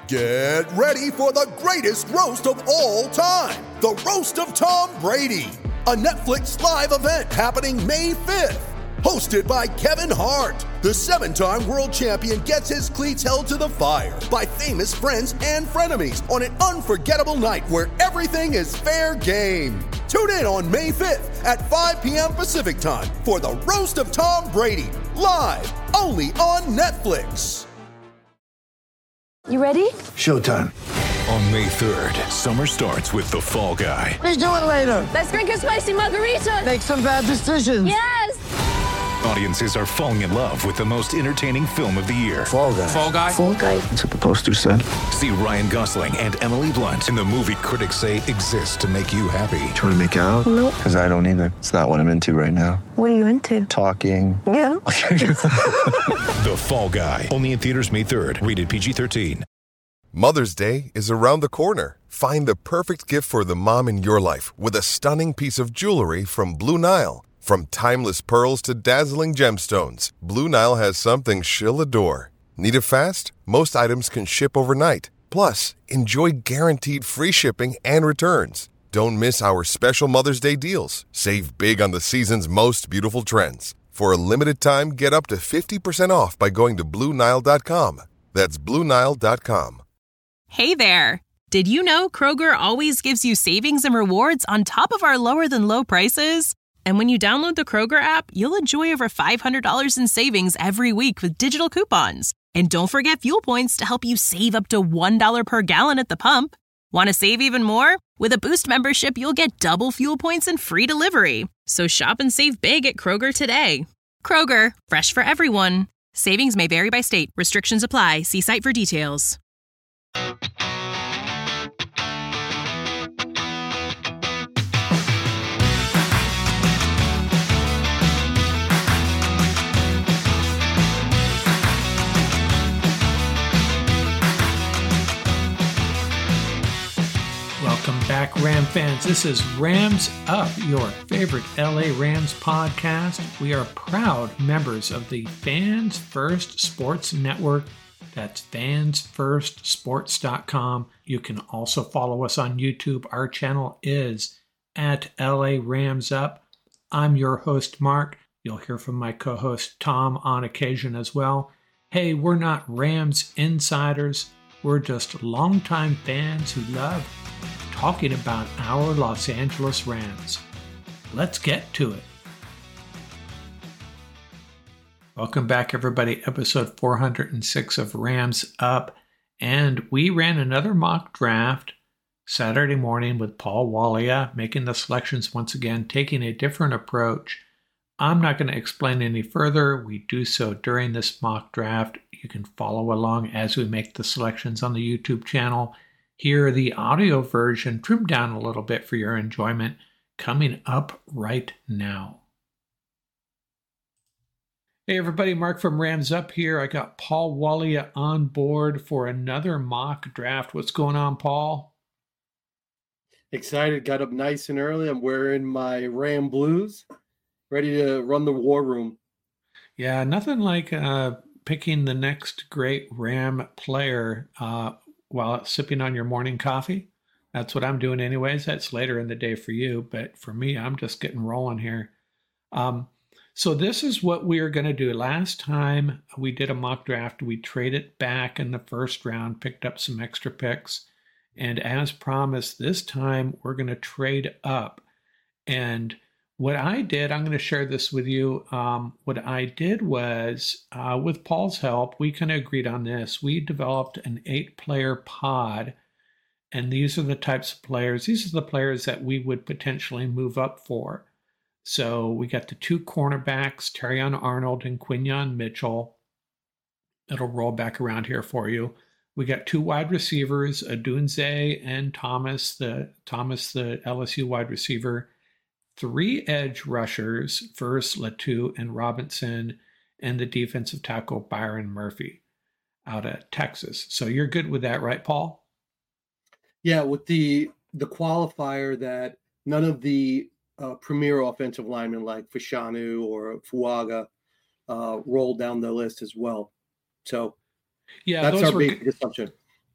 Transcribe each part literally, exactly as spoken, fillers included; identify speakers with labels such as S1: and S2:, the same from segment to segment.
S1: Get ready for the greatest roast of all time, the Roast of Tom Brady, a Netflix live event happening May fifth. Hosted by Kevin Hart, the seven-time world champion gets his cleats held to the fire by famous friends and frenemies on an unforgettable night where everything is fair game. Tune in on May fifth at five p.m. Pacific time for the Roast of Tom Brady, live only on Netflix.
S2: You ready?
S3: Showtime.
S4: On May third, summer starts with The Fall Guy.
S3: Let's do it later.
S2: Let's drink a spicy margarita.
S3: Make some bad decisions.
S2: Yes!
S4: Audiences are falling in love with the most entertaining film of the year.
S3: Fall Guy.
S5: Fall Guy?
S2: Fall Guy.
S3: That's what the poster said.
S4: See Ryan Gosling and Emily Blunt in the movie critics say exists to make you happy.
S3: Trying to make it out?
S2: Nope.
S3: Because I don't either. It's not what I'm into right now.
S2: What are you into?
S3: Talking.
S2: Yeah.
S4: The Fall Guy. Only in theaters May third. Rated P G thirteen.
S6: Mother's Day is around the corner. Find the perfect gift for the mom in your life with a stunning piece of jewelry from Blue Nile. From timeless pearls to dazzling gemstones, Blue Nile has something she'll adore. Need it fast? Most items can ship overnight. Plus, enjoy guaranteed free shipping and returns. Don't miss our special Mother's Day deals. Save big on the season's most beautiful trends. For a limited time, get up to fifty percent off by going to Blue Nile dot com. That's Blue Nile dot com.
S7: Hey there! Did you know Kroger always gives you savings and rewards on top of our lower-than-low prices? And when you download the Kroger app, you'll enjoy over five hundred dollars in savings every week with digital coupons. And don't forget fuel points to help you save up to one dollar per gallon at the pump. Want to save even more? With a Boost membership, you'll get double fuel points and free delivery. So shop and save big at Kroger today. Kroger, fresh for everyone. Savings may vary by state. Restrictions apply. See site for details.
S8: Welcome back, Ram fans. This is Rams Up, your favorite L A Rams podcast. We are proud members of the Fans First Sports Network. That's fans first sports dot com. You can also follow us on YouTube. Our channel is at L A Rams Up. I'm your host, Mark. You'll hear from my co-host, Tom, on occasion as well. Hey, we're not Rams insiders. We're just longtime fans who love talking about our Los Angeles Rams. Let's get to it. Welcome back, everybody. Episode four hundred six of Rams Up. And we ran another mock draft Saturday morning with Paul Walia, making the selections once again, taking a different approach. I'm not going to explain any further. We do so during this mock draft. You can follow along as we make the selections on the YouTube channel. Hear the audio version trimmed down a little bit for your enjoyment coming up right now. Hey everybody, Mark from Rams Up here. I got Paul Walia on board for another mock draft. What's going on, Paul?
S9: Excited, got up nice and early. I'm wearing my Ram Blues, ready to run the war room.
S8: Yeah, nothing like uh, picking the next great Ram player uh, while sipping on your morning coffee. That's what I'm doing anyways. That's later in the day for you, but for me, I'm just getting rolling here. Um, So this is what we are going to do. Last time we did a mock draft, we traded back in the first round, picked up some extra picks. And as promised, this time we're going to trade up. And what I did, I'm going to share this with you. Um, what I did was, uh, with Paul's help, we kind of agreed on this. We developed an eight-player pod. And these are the types of players. These are the players that we would potentially move up for. So we got the two cornerbacks, Terrion Arnold and Quinyon Mitchell. It'll roll back around here for you. We got two wide receivers, Odunze and Thomas, the Thomas, the L S U wide receiver. Three edge rushers, first Latu and Robinson, and the defensive tackle Byron Murphy out of Texas. So you're good with that, right, Paul?
S9: Yeah, with the the qualifier that none of the Uh, premier offensive linemen like Fashanu or Fuaga uh, rolled down the list as well. So
S8: yeah,
S9: that's
S8: those
S9: our
S8: were
S9: basic
S8: good.
S9: assumption.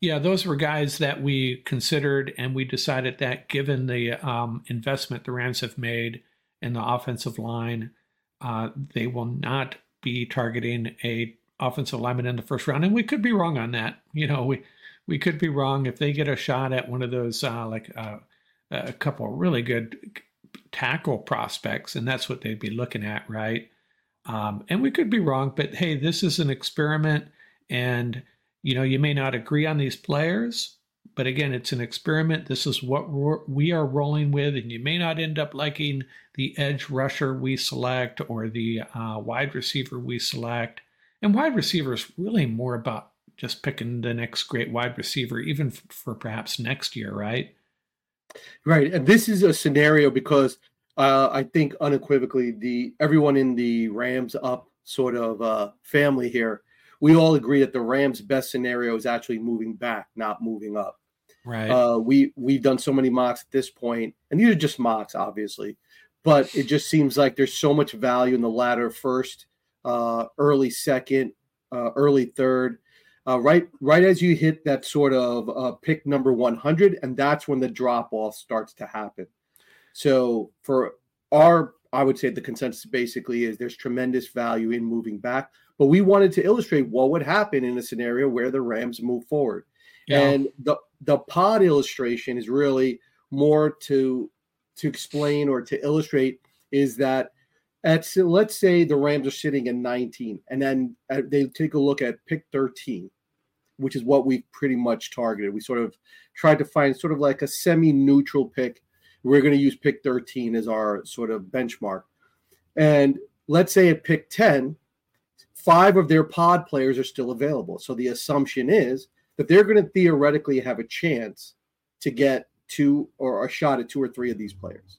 S8: Yeah, those were guys that we considered, and we decided that given the um, investment the Rams have made in the offensive line, uh, they will not be targeting a offensive lineman in the first round. And we could be wrong on that. You know, we we could be wrong if they get a shot at one of those, uh, like uh, a couple of really good tackle prospects, and that's what they'd be looking at, right? Um, and we could be wrong, but hey, this is an experiment, and you know, you may not agree on these players, but again, it's an experiment. This is what we're, we are rolling with, and you may not end up liking the edge rusher we select or the uh, wide receiver we select. And wide receiver is really more about just picking the next great wide receiver, even for, for perhaps next year, right?
S9: Right, and this is a scenario because uh, I think unequivocally the everyone in the Rams up sort of uh, family here, we all agree that the Rams' best scenario is actually moving back, not moving up.
S8: Right.
S9: Uh, we, we've done so many mocks at this point, and these are just mocks, obviously, but it just seems like there's so much value in the latter first, uh, early second, uh, early third, uh, right, right as you hit that sort of uh, pick number one hundred, and that's when the drop-off starts to happen. So for our, I would say the consensus basically is there's tremendous value in moving back. But we wanted to illustrate what would happen in a scenario where the Rams move forward. Yeah. And the the pod illustration is really more to to explain or to illustrate is that at let's say the Rams are sitting at nineteen, and then they take a look at pick thirteen, which is what we pretty much targeted. We sort of tried to find sort of like a semi-neutral pick. We're going to use pick thirteen as our sort of benchmark. And let's say at pick ten, five of their pod players are still available. So the assumption is that they're going to theoretically have a chance to get two or a shot at two or three of these players.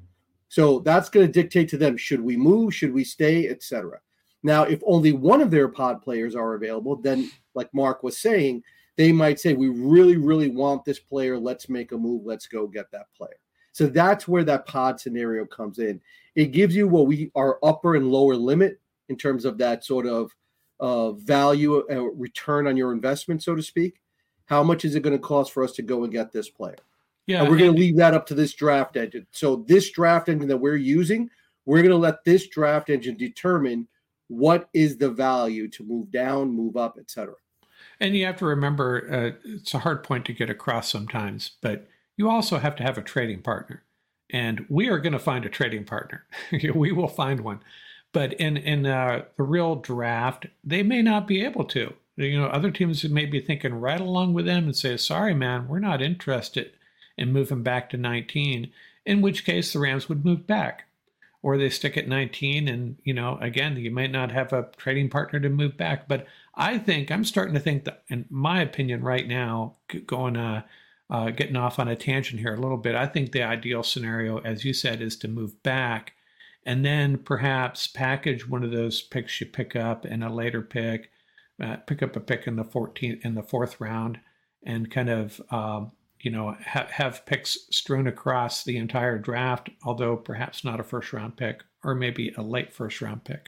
S9: So that's going to dictate to them, should we move, should we stay, et cetera. Now, if only one of their pod players are available, then like Mark was saying, they might say, we really, really want this player. Let's make a move. Let's go get that player. So that's where that pod scenario comes in. It gives you what we our upper and lower limit in terms of that sort of uh, value, uh, return on your investment, so to speak. How much is it going to cost for us to go and get this player? Yeah, and we're going to leave that up to this draft engine. So this draft engine that we're using, we're going to let this draft engine determine what is the value to move down, move up, et cetera.
S8: And you have to remember, uh, it's a hard point to get across sometimes, but you also have to have a trading partner. And we are going to find a trading partner. We will find one. But in, in uh, the real draft, they may not be able to. You know, other teams may be thinking right along with them and say, sorry, man, we're not interested in moving back to nineteen, in which case the Rams would move back. Or they stick at nineteen and, you know, again, you might not have a trading partner to move back. But I think, I'm starting to think that, in my opinion right now, going uh, uh, getting off on a tangent here a little bit, I think the ideal scenario, as you said, is to move back and then perhaps package one of those picks you pick up in a later pick, uh, pick up a pick in the fourteenth, in the fourth round, and kind of, um, you know, ha- have picks strewn across the entire draft, although perhaps not a first round pick, or maybe a late first round pick.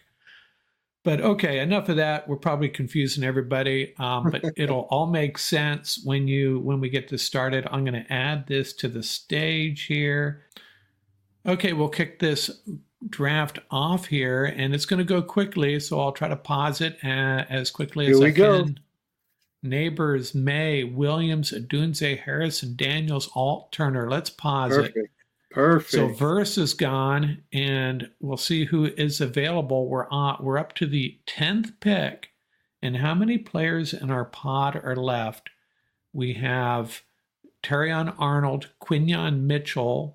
S8: But okay, enough of that. We're probably confusing everybody, um, but it'll all make sense when you when we get this started. I'm going to add this to the stage here. Okay, we'll kick this draft off here, and it's going to go quickly, so I'll try to pause it uh, as quickly as I
S9: go.
S8: can. Neighbors, May, Williams, Adunze, Harrison, Daniels, Alt, Turner. Let's pause
S9: Perfect.
S8: it.
S9: Perfect.
S8: So Verse is gone, and we'll see who is available. We're on, we're up to the tenth pick, and how many players in our pod are left? We have Terrion Arnold, Quinyon Mitchell,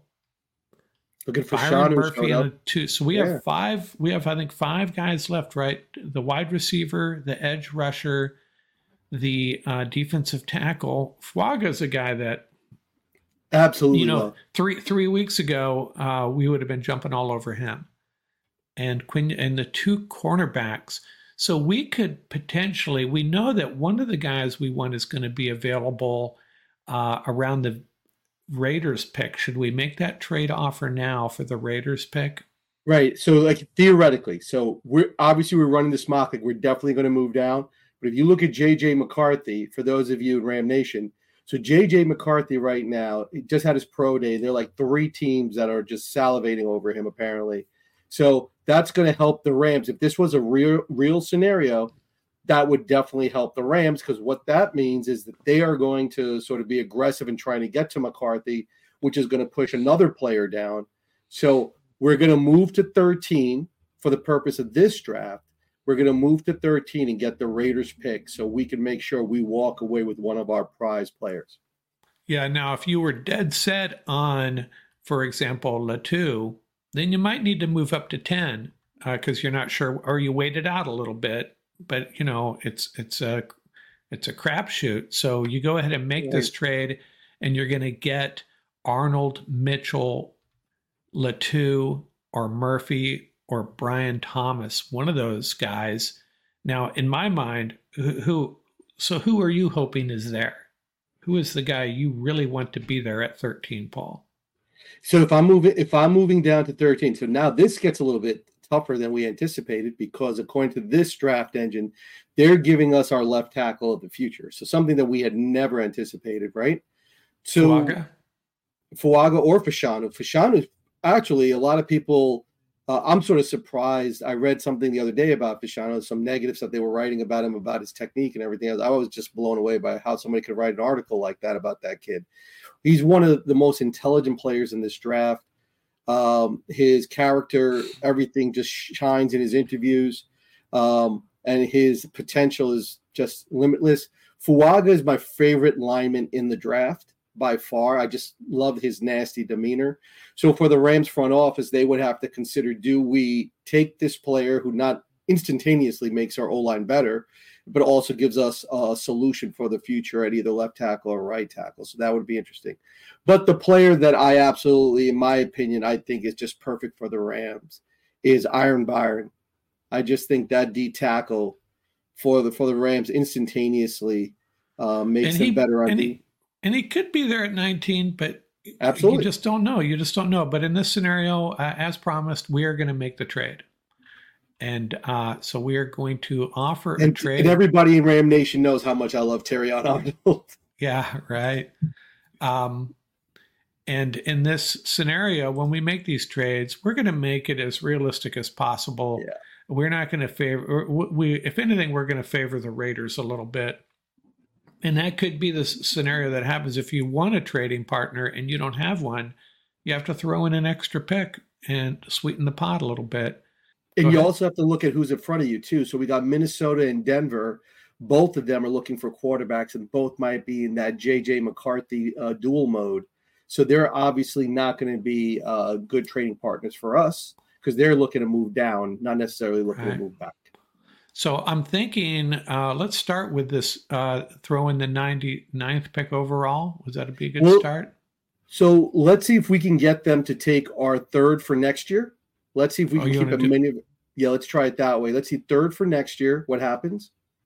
S9: looking for
S8: Byron
S9: Sean
S8: Murphy, and two. So we
S9: yeah.
S8: have five. We have, I think, five guys left. Right, the wide receiver, the edge rusher, the uh, defensive tackle. Fuaga's a guy that,
S9: absolutely,
S8: you know,
S9: love.
S8: three three weeks ago uh, we would have been jumping all over him, and Quinn and the two cornerbacks. So we could potentially. We know that one of the guys we want is going to be available uh, around the Raiders pick. Should we make that trade offer now for the Raiders pick?
S9: Right. So like theoretically, so we're obviously we're running this mock like we're definitely going to move down. But if you look at J J McCarthy, for those of you in Ram Nation, so J J McCarthy right now, he just had his pro day. There are like three teams that are just salivating over him, apparently. So that's going to help the Rams. If this was a real, real scenario, that would definitely help the Rams, because what that means is that they are going to sort of be aggressive in trying to get to McCarthy, which is going to push another player down. So we're going to move to thirteen for the purpose of this draft. We're going to move to thirteen and get the Raiders pick so we can make sure we walk away with one of our prize players.
S8: Yeah, now if you were dead set on, for example, Latu, then you might need to move up to ten because uh, you're not sure, or you wait it out a little bit. But, you know, it's it's a, it's a crapshoot. So you go ahead and make this trade, and you're going to get Arnold, Mitchell, Latu, or Murphy, or Brian Thomas, one of those guys. Now, in my mind, who, who so who are you hoping is there? Who is the guy you really want to be there at thirteen, Paul?
S9: So if I'm moving, if I'm moving down to thirteen, so now this gets a little bit tougher than we anticipated, because according to this draft engine, they're giving us our left tackle of the future. So something that we had never anticipated, right? So Fuaga, Fuaga or Fashanu. Fashanu, actually, a lot of people. Uh, I'm sort of surprised. I read something the other day about Fashanu, some negatives that they were writing about him, about his technique and everything else. I was just blown away by how somebody could write an article like that about that kid. He's one of the most intelligent players in this draft. Um, his character, everything just shines in his interviews, um, and his potential is just limitless. Fuaga is my favorite lineman in the draft by far. I just love his nasty demeanor. So for the Rams front office, they would have to consider, do we take this player who not instantaneously makes our O-line better, but also gives us a solution for the future at either left tackle or right tackle? So that would be interesting. But the player that I absolutely, in my opinion, I think is just perfect for the Rams is Iron Byron. I just think that D tackle for the for the Rams instantaneously uh, makes them better on D.
S8: And he could be there at nineteen, but
S9: absolutely,
S8: you just don't know. You just don't know. But in this scenario, uh, as promised, we are going to make the trade. And uh, so we are going to offer
S9: and,
S8: a trade.
S9: And everybody in Ram Nation knows how much I love Terrion Arnold.
S8: Yeah, right. Um, and in this scenario, when we make these trades, we're going to make it as realistic as possible.
S9: Yeah.
S8: We're not going to favor, we, if anything, we're going to favor the Raiders a little bit. And that could be the scenario that happens if you want a trading partner and you don't have one. You have to throw in an extra pick and sweeten the pot a little bit.
S9: And Go you ahead. Also have to look at who's in front of you, too. So we got Minnesota and Denver. Both of them are looking for quarterbacks, and both might be in that J J McCarthy uh, dual mode. So they're obviously not going to be uh, good trading partners for us, because they're looking to move down, not necessarily looking right. to move back.
S8: So I'm thinking, uh, let's start with this, uh, throw in the ninety-ninth pick overall. Was that a good well, start?
S9: So let's see if we can get them to take our third for next year. Let's see if we oh, can keep a do- mini. Yeah, let's try it that way. Let's see third for next year. What happens?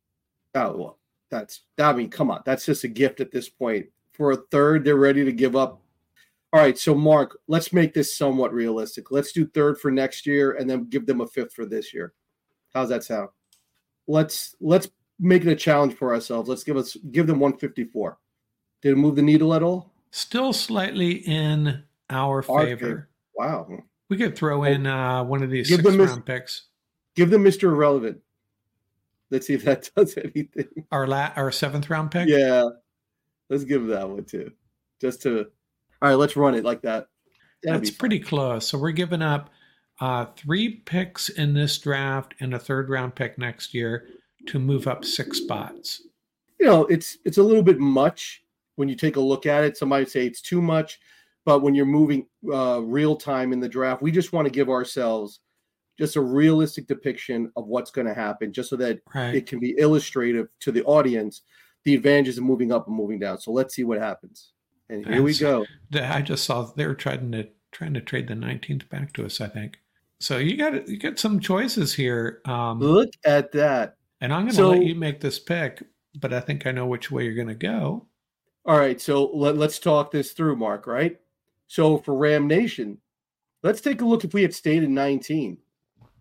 S9: Oh, well, that's, I mean, come on. That's just a gift at this point. For a third, they're ready to give up. All right, so Mark, let's make this somewhat realistic. Let's do third for next year and then give them a fifth for this year. How's that sound? Let's let's make it a challenge for ourselves. Let's give us give them one fifty-four. Did it move the needle at all?
S8: Still slightly in our favor. Our favor.
S9: Wow.
S8: We could throw in uh, one of these give six round picks.
S9: Give them Mister Irrelevant. Let's see if that does anything.
S8: Our la- our seventh round pick?
S9: Yeah. Let's give them that one too. Just to all right, let's run it like that.
S8: That'd That's pretty close. So we're giving up Uh, three picks in this draft and a third round pick next year to move up six spots.
S9: You know, it's it's a little bit much when you take a look at it. Somebody say it's too much, but when you're moving uh, real time in the draft, we just want to give ourselves just a realistic depiction of what's going to happen, just so that right. it can be illustrative to the audience, the advantages of moving up and moving down. So let's see what happens. And here That's, we go.
S8: I just saw they were trying to trying to trade the nineteenth back to us, I think. So you got you got some choices here. Um,
S9: Look at that.
S8: And I'm going to so, let you make this pick, but I think I know which way you're going to go.
S9: All right, so let, let's talk this through, Mark, right? So for Ram Nation, let's take a look if we had stayed in nineteen.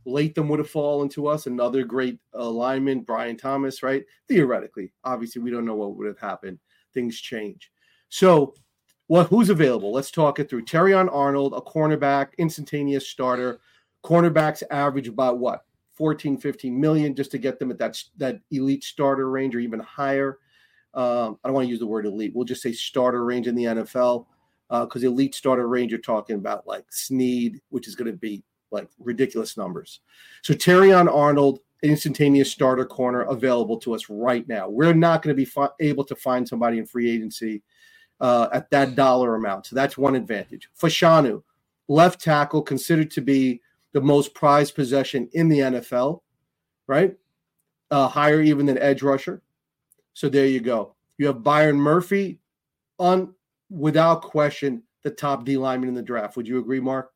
S9: Latham would have fallen to us, another great uh, lineman, Brian Thomas, right? Theoretically, obviously, we don't know what would have happened. Things change. So, well, who's available? Let's talk it through. Terrion Arnold, a cornerback, instantaneous starter. Cornerbacks average about what? fourteen, fifteen million just to get them at that, that elite starter range or even higher. Um, I don't want to use the word elite. We'll just say starter range in the N F L because uh, elite starter range, you're talking about like Snead, which is going to be like ridiculous numbers. So Terrion Arnold, instantaneous starter corner available to us right now. We're not going to be fi- able to find somebody in free agency uh, at that dollar amount. So that's one advantage. Fashanu, left tackle, considered to be the most prized possession in the N F L, right? Uh, higher even than edge rusher. So there you go. You have Byron Murphy on, without question, the top D lineman in the draft. Would you agree, Mark?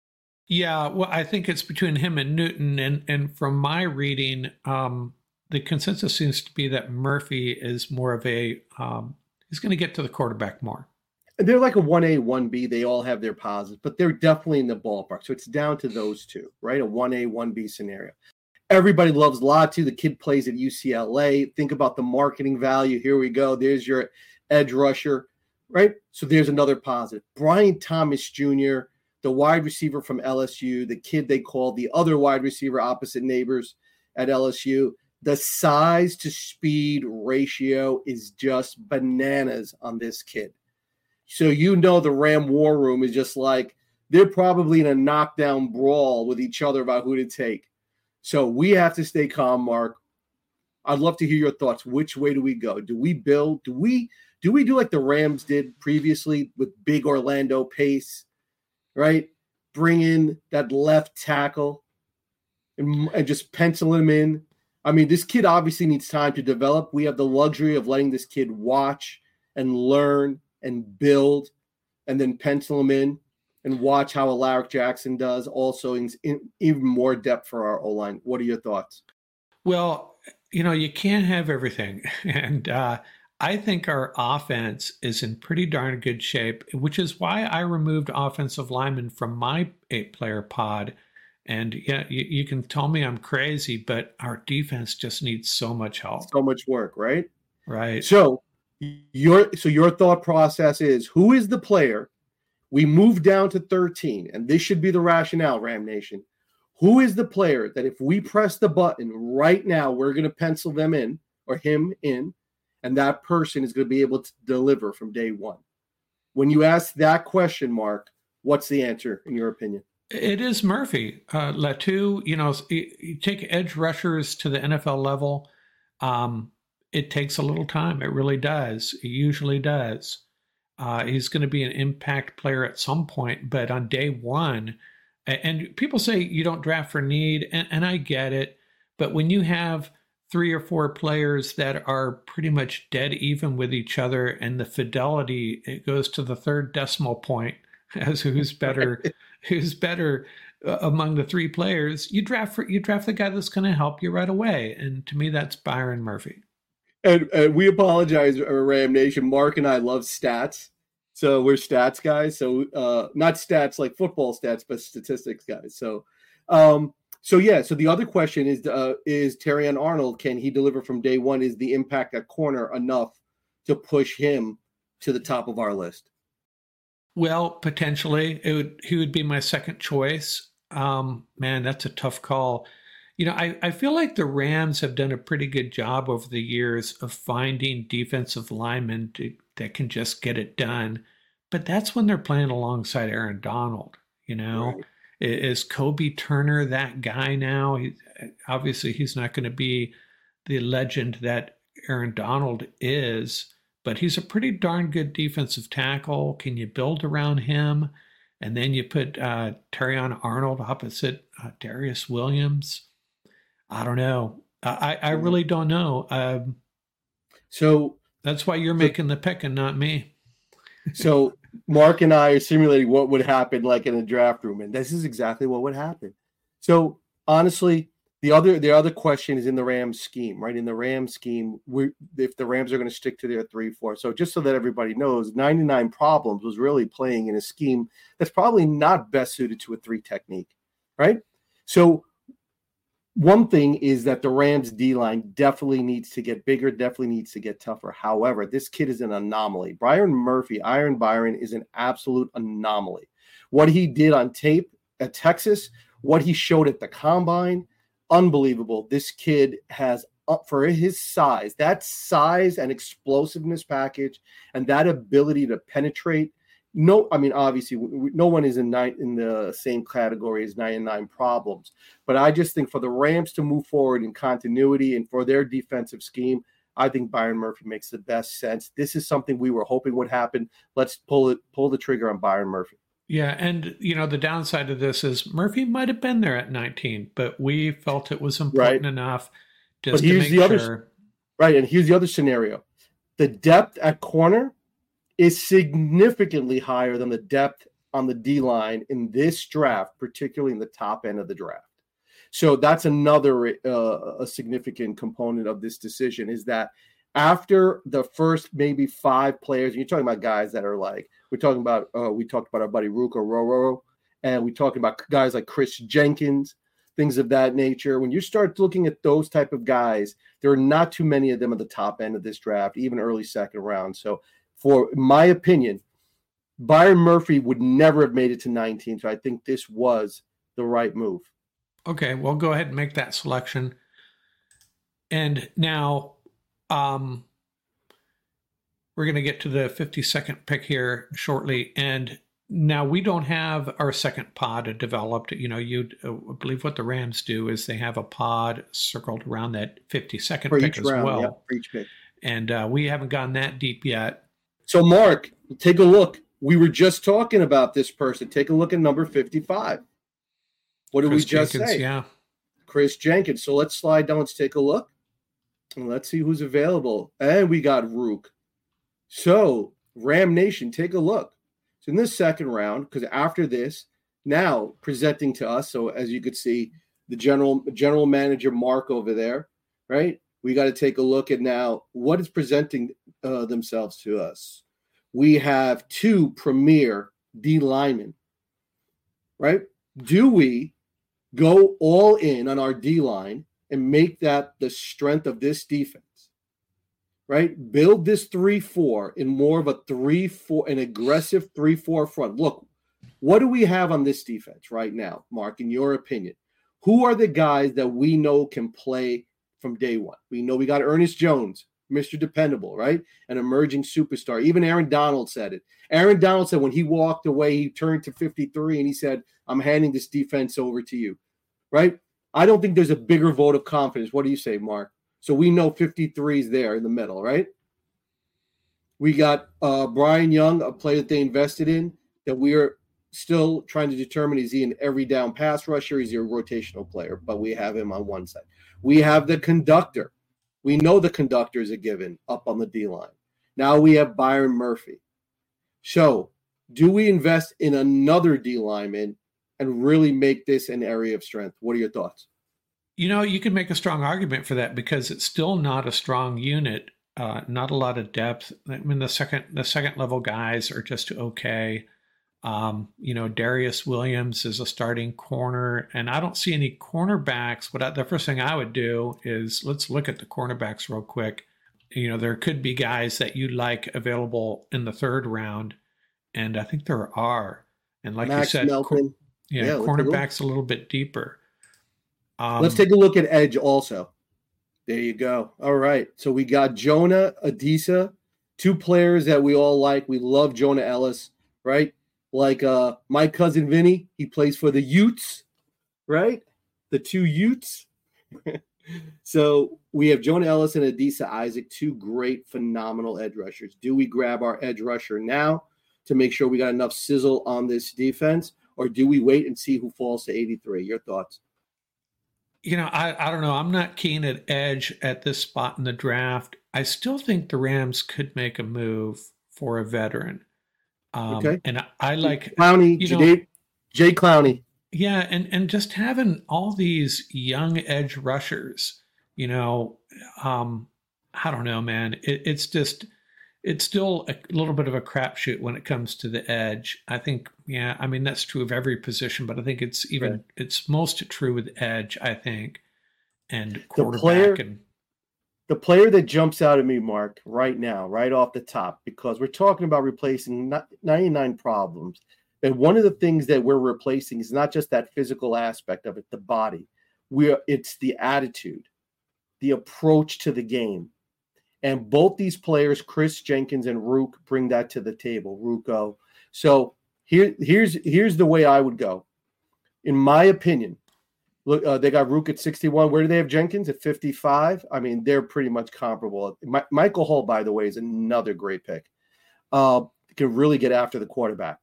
S8: Yeah, well, I think it's between him and Newton. And, and from my reading, um, the consensus seems to be that Murphy is more of a, um, he's going to get to the quarterback more.
S9: They're like a one A, one B. They all have their positives, but they're definitely in the ballpark. So it's down to those two, right? A one A, one B scenario. Everybody loves Latu. The kid plays at U C L A. Think about the marketing value. Here we go. There's your edge rusher, right? So there's another positive. Brian Thomas Junior, the wide receiver from L S U, the kid they call the other wide receiver opposite neighbors at L S U. The size to speed ratio is just bananas on this kid. So you know the Ram war room is just like they're probably in a knockdown brawl with each other about who to take. So we have to stay calm, Mark. I'd love to hear your thoughts. Which way do we go? Do we build? Do we do we do like the Rams did previously with big Orlando Pace, right? Bring in that left tackle and, and just pencil him in. I mean, this kid obviously needs time to develop. We have the luxury of letting this kid watch and learn and build, and then pencil him in and watch how Alaric Jackson does, also in, in even more depth for our O-line. What are your thoughts?
S8: Well, you know, you can't have everything. And uh, I think our offense is in pretty darn good shape, which is why I removed offensive linemen from my eight-player pod. And yeah, you, you can tell me I'm crazy, but our defense just needs so much help.
S9: So much work, right?
S8: Right.
S9: So your so your thought process is, who is the player? We move down to thirteen, and this should be the rationale, Ram Nation. Who is the player that if we press the button right now, we're going to pencil them in or him in, and that person is going to be able to deliver from day one? When you ask that question, Mark, what's the answer in your opinion?
S8: It is Murphy. Uh, Latu, you know, you take edge rushers to the N F L level. Um, it takes a little time. It really does. It usually does. Uh, he's going to be an impact player at some point, but on day one, and people say you don't draft for need, and, and I get it, but when you have three or four players that are pretty much dead even with each other, and the fidelity, it goes to the third decimal point as who's better, who's better uh, among the three players, you draft for, you draft the guy that's going to help you right away. And to me, that's Byron Murphy.
S9: And, and we apologize, Ram Nation. Mark and I love stats. So we're stats guys. So uh, not stats like football stats, but statistics guys. So, um, so yeah. So the other question is, uh, is Terrion Arnold, can he deliver from day one? Is the impact at corner enough to push him to the top of our list?
S8: Well, potentially. It would, he would be my second choice. Um, man, that's a tough call. You know, I, I feel like the Rams have done a pretty good job over the years of finding defensive linemen to, that can just get it done. But that's when they're playing alongside Aaron Donald, you know. Right. Is Kobe Turner that guy now? He, obviously, he's not going to be the legend that Aaron Donald is, but he's a pretty darn good defensive tackle. Can you build around him? And then you put uh, Terrion Arnold opposite uh, Darius Williams. I don't know. I, I really don't know. Um,
S9: so
S8: that's why you're making the pick and not me.
S9: So Mark and I are simulating what would happen like in a draft room, and this is exactly what would happen. So honestly, the other the other question is in the Rams scheme, right? In the Rams scheme, we if the Rams are going to stick to their three four. So just so that everybody knows, ninety-nine Problems was really playing in a scheme that's probably not best suited to a three technique, right? So one thing is that the Rams D-line definitely needs to get bigger, definitely needs to get tougher. However, this kid is an anomaly. Byron Murphy, Iron Byron, is an absolute anomaly. What he did on tape at Texas, what he showed at the Combine, unbelievable. This kid has, up for his size, that size and explosiveness package and that ability to penetrate. No, I mean, obviously, we, no one is in nine, in the same category as ninety-nine problems. But I just think for the Rams to move forward in continuity and for their defensive scheme, I think Byron Murphy makes the best sense. This is something we were hoping would happen. Let's pull it, pull the trigger on Byron Murphy.
S8: Yeah, and, you know, the downside of this is Murphy might have been there at nineteen, but we felt it was important
S9: right.
S8: enough just
S9: but
S8: to
S9: here's
S8: make
S9: the
S8: sure.
S9: Other, right, and here's the other scenario. The depth at corner is significantly higher than the depth on the D-line in this draft, particularly in the top end of the draft. So that's another uh, a significant component of this decision is that after the first maybe five players, and you're talking about guys that are like, we're talking about, uh, we talked about our buddy Ruka Roro, and we're talking about guys like Chris Jenkins, things of that nature. When you start looking at those type of guys, there are not too many of them at the top end of this draft, even early second round. So for my opinion, Byron Murphy would never have made it to nineteen. So I think this was the right move.
S8: Okay, well, go ahead and make that selection. And now um, we're going to get to the fifty-second pick here shortly. And now we don't have our second pod developed. You know, you uh, believe what the Rams do is they have a pod circled around that fifty-second
S9: for
S8: pick
S9: each
S8: as
S9: round,
S8: well.
S9: yeah, for each pick.
S8: And uh, we haven't gone that deep yet.
S9: So, Mark, take a look. We were just talking about this person. Take a look at number fifty-five. What did
S8: Chris
S9: we just
S8: Jenkins,
S9: say?
S8: Yeah.
S9: Chris Jenkins. So let's slide down. Let's take a look. And let's see who's available. And we got Rook. So, Ram Nation, take a look. So in this second round, because after this, now presenting to us, so as you could see, the general general manager Mark over there, right? We got to take a look at now what is presenting uh, themselves to us. We have two premier D linemen, right? Do we go all in on our D line and make that the strength of this defense, right? Build this three four in more of a three four, an aggressive three four front. Look, what do we have on this defense right now, Mark, in your opinion? Who are the guys that we know can play from day one? We know we got Ernest Jones, Mister Dependable, right? An emerging superstar. Even Aaron Donald said it. Aaron Donald said when he walked away, he turned to fifty-three and he said, I'm handing this defense over to you, right? I don't think there's a bigger vote of confidence. What do you say, Mark? So we know fifty-three is there in the middle, right? We got uh, Brian Young, a player that they invested in, that we are still trying to determine, is he an every down pass rusher? Is he a rotational player? But we have him on one side. We have the conductor. We know the conductor is a given up on the D-line. Now we have Byron Murphy. So do we invest in another D lineman and really make this an area of strength? What are your thoughts?
S8: You know, you can make a strong argument for that because it's still not a strong unit, uh, not a lot of depth. I mean, the second the second level guys are just okay. Um, you know, Darius Williams is a starting corner, and I don't see any cornerbacks. But I, the first thing I would do is let's look at the cornerbacks real quick. You know, there could be guys that you like available in the third round, and I think there are. And like
S9: Max
S8: you said,
S9: Melton.
S8: Cor- yeah,
S9: Yeah,
S8: cornerbacks a little bit deeper. Um,
S9: Let's take a look at edge also. There you go. All right. So we got Jonah Adisa, two players that we all like. We love Jonah Ellis, right? Like uh, my cousin Vinny, he plays for the Utes, right? The two Utes. So we have Jonah Ellis and Adisa Isaac, two great, phenomenal edge rushers. Do we grab our edge rusher now to make sure we got enough sizzle on this defense, or do we wait and see who falls to eighty-three? Your thoughts?
S8: You know, I, I don't know. I'm not keen at edge at this spot in the draft. I still think the Rams could make a move for a veteran. Um,
S9: Okay.
S8: And I, I like
S9: Clowney,
S8: you know,
S9: Jay, Jay Clowney.
S8: Yeah, and, and just having all these young edge rushers, you know, um, I don't know, man. It, it's just, it's still a little bit of a crapshoot when it comes to the edge. I think, yeah, I mean, that's true of every position, but I think it's even,
S9: Right.
S8: it's most true with edge, I think. and quarterback.
S9: The player,
S8: and
S9: the player that jumps out at me, Mark, right now, right off the top, because we're talking about replacing ninety-nine problems. And one of the things that we're replacing is not just that physical aspect of it, the body. We're it's the attitude, the approach to the game. And both these players, Chris Jenkins and Rook, bring that to the table. Ruocco. So here, here's here's the way I would go. In my opinion, look, uh, they got Rook at sixty-one. Where do they have Jenkins at fifty-five? I mean, they're pretty much comparable. My, Michael Hull, by the way, is another great pick. Uh, can really get after the quarterback.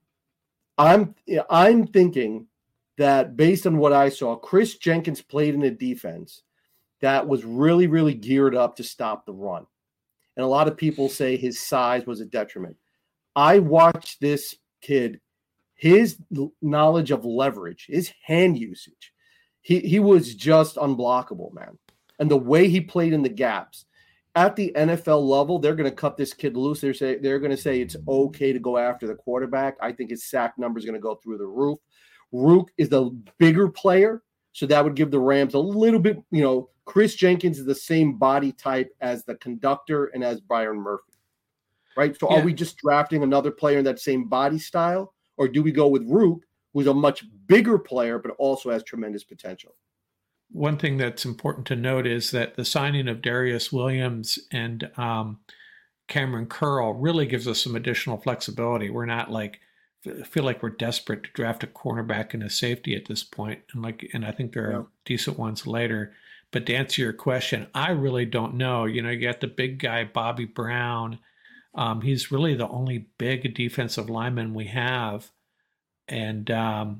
S9: I'm I'm thinking that based on what I saw, Chris Jenkins played in a defense that was really, really geared up to stop the run. And a lot of people say his size was a detriment. I watched this kid, his knowledge of leverage, his hand usage. He, he was just unblockable, man. And the way he played in the gaps. At the N F L level, they're going to cut this kid loose. They're, say, they're going to say it's okay to go after the quarterback. I think his sack number is going to go through the roof. Rook is the bigger player, so that would give the Rams a little bit, you know, Chris Jenkins is the same body type as the conductor and as Byron Murphy, right? So yeah. Are we just drafting another player in that same body style, or do we go with Rook, who's a much bigger player but also has tremendous potential?
S8: One thing that's important to note is that the signing of Darius Williams and um, Cameron Curl really gives us some additional flexibility. We're not like feel like we're desperate to draft a cornerback and a safety at this point, and like, and I think there are yeah. decent ones later. But to answer your question, I really don't know. You know, you got the big guy Bobby Brown. Um, he's really the only big defensive lineman we have, and um,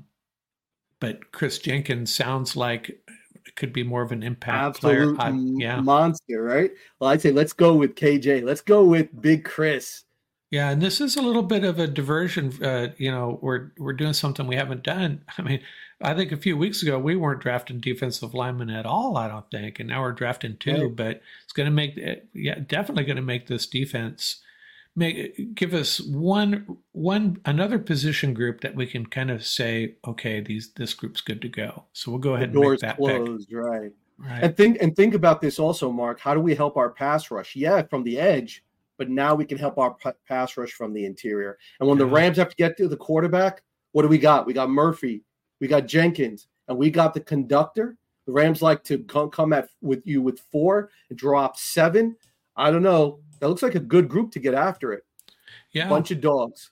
S8: but Chris Jenkins sounds like it could be more of an impact
S9: Absolute
S8: player. I, yeah,
S9: monster, right? Well, I'd say let's go with K J. Let's go with Big Chris.
S8: Yeah, and this is a little bit of a diversion. Uh, you know, we're we're doing something we haven't done. I mean, I think a few weeks ago we weren't drafting defensive linemen at all. I don't think, and now we're drafting two. Right. But it's going to make, yeah, definitely going to make this defense make give us one one another position group that we can kind of say, okay, these this group's good to go. So we'll go ahead
S9: the
S8: and make that
S9: closed,
S8: pick.
S9: Right.
S8: Right.
S9: And think and think about this also, Mark. How do we help our pass rush? Yeah, from the edge. But now we can help our p- pass rush from the interior. And when yeah. the Rams have to get to the quarterback, what do we got? We got Murphy, we got Jenkins, and we got the conductor. The Rams like to come, come at with you with four and drop seven. I don't know. That looks like a good group to get after it.
S8: Yeah,
S9: bunch of dogs.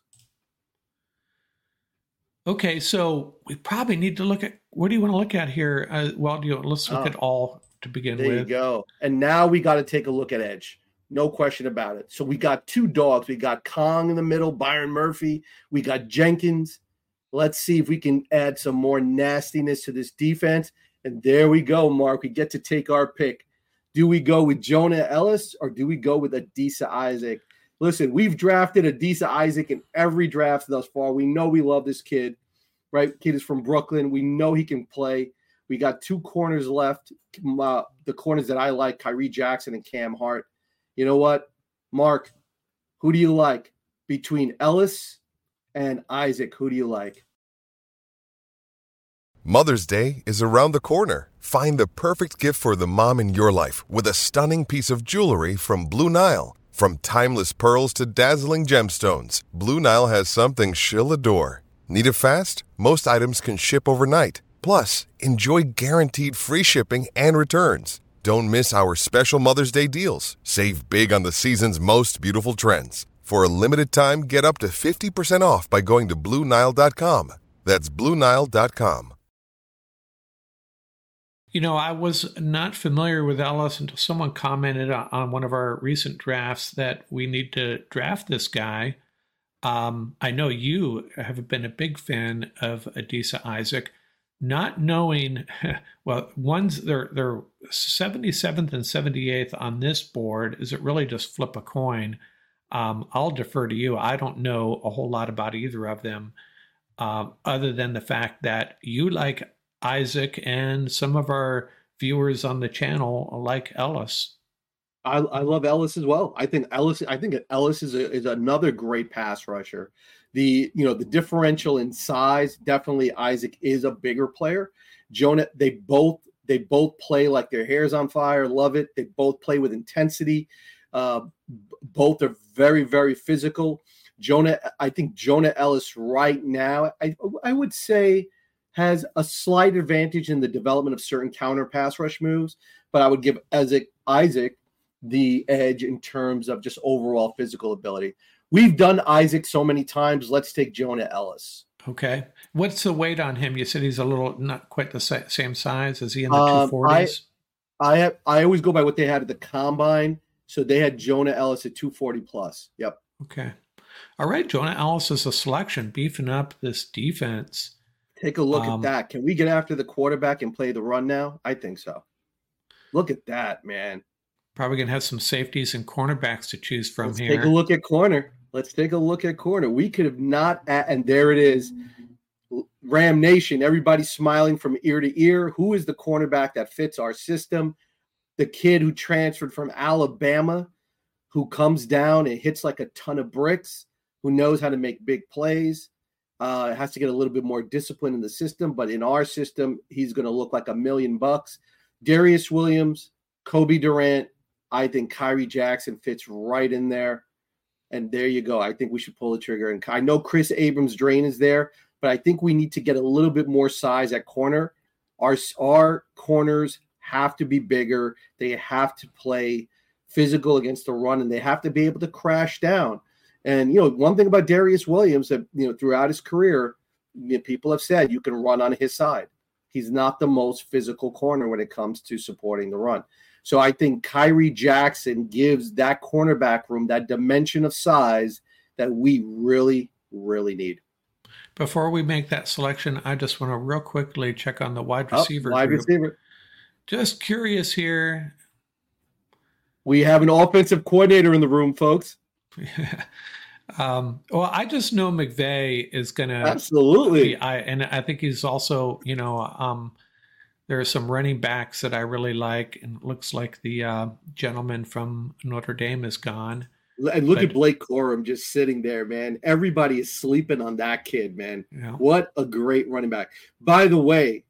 S8: Okay, so we probably need to look at, what do you want to look at here? Uh, well, do you, let's look
S9: oh,
S8: at all to begin
S9: there
S8: with.
S9: There you go. And now we got to take a look at edge. No question about it. So we got two dogs. We got Kong in the middle, Byron Murphy. We got Jenkins. Let's see if we can add some more nastiness to this defense. And there we go, Mark. We get to take our pick. Do we go with Jonah Ellis or do we go with Adisa Isaac? Listen, we've drafted Adisa Isaac in every draft thus far. We know we love this kid, right? Kid is from Brooklyn. We know he can play. We got two corners left. Uh, the corners that I like, Kyrie Jackson and Cam Hart. You know what, Mark, who do you like between Ellis and Isaac? Who do you like?
S6: Mother's Day is around the corner. Find the perfect gift for the mom in your life with a stunning piece of jewelry from Blue Nile. From timeless pearls to dazzling gemstones, Blue Nile has something she'll adore. Need it fast? Most items can ship overnight. Plus, enjoy guaranteed free shipping and returns. Don't miss our special Mother's Day deals. Save big on the season's most beautiful trends. For a limited time, get up to fifty percent off by going to Blue Nile dot com. That's Blue Nile dot com.
S8: You know, I was not familiar with Ellis until someone commented on, on one of our recent drafts that we need to draft this guy. Um, I know you have been a big fan of Adisa Isaac. Not knowing, well, one's they're they're seventy-seventh and seventy-eighth on this board. Is it really just flip a coin? Um, I'll defer to you. I don't know a whole lot about either of them, um, other than the fact that you like Isaac and some of our viewers on the channel like Ellis.
S9: I, I love Ellis as well. I think Ellis. I think Ellis is a, is another great pass rusher. The you know the differential in size, definitely Isaac is a bigger player. Jonah, they both They both play like their hair's on fire. Love it. They both play with intensity. Uh, both are very, very physical. Jonah, I think Jonah Ellis right now, I, I would say has a slight advantage in the development of certain counter pass rush moves, but I would give Isaac, Isaac the edge in terms of just overall physical ability. We've done Isaac so many times. Let's take Jonah Ellis.
S8: Okay. What's the weight on him? You said he's a little, not quite the sa- same size. Is he in the
S9: Um,
S8: two forties?
S9: I, I, have, I always go by what they had at the combine. So they had Jonah Ellis at two forty plus. Yep.
S8: Okay. All right. Jonah Ellis is a selection, beefing up this defense.
S9: Take a look
S8: Um,
S9: at that. Can we get after the quarterback and play the run now? I think so. Look at that, man.
S8: Probably going to have some safeties and cornerbacks to choose from
S9: Let's
S8: here.
S9: take a look at corner. Let's take a look at corner. We could have not, and there it is. Ram Nation, everybody smiling from ear to ear. Who is the cornerback that fits our system? The kid who transferred from Alabama, who comes down and hits like a ton of bricks, who knows how to make big plays, uh, has to get a little bit more discipline in the system. But in our system, he's going to look like a million bucks. Darius Williams, Kobe Durant, I think Kyrie Jackson fits right in there. And there you go. I think we should pull the trigger. And I know Chris Abrams-Drain is there, but I think we need to get a little bit more size at corner. Our, our corners have to be bigger. They have to play physical against the run, and they have to be able to crash down. And, you know, one thing about Darius Williams that, you know, throughout his career, you know, people have said you can run on his side. He's not the most physical corner when it comes to supporting the run. So I think Kyrie Jackson gives that cornerback room that dimension of size that we really, really need.
S8: Before we make that selection, I just want to real quickly check on the wide receiver
S9: oh, wide
S8: group.
S9: receiver.
S8: Just curious here.
S9: We have an offensive coordinator in the room, folks.
S8: um, well, I just know McVay is going to
S9: absolutely.
S8: I and I think he's also, you know, um, there are some running backs that I really like, and it looks like the uh, gentleman from Notre Dame is gone.
S9: And look
S8: but,
S9: at Blake Corum just sitting there, man. Everybody is sleeping on that kid, man.
S8: Yeah.
S9: What a great running back. By the way,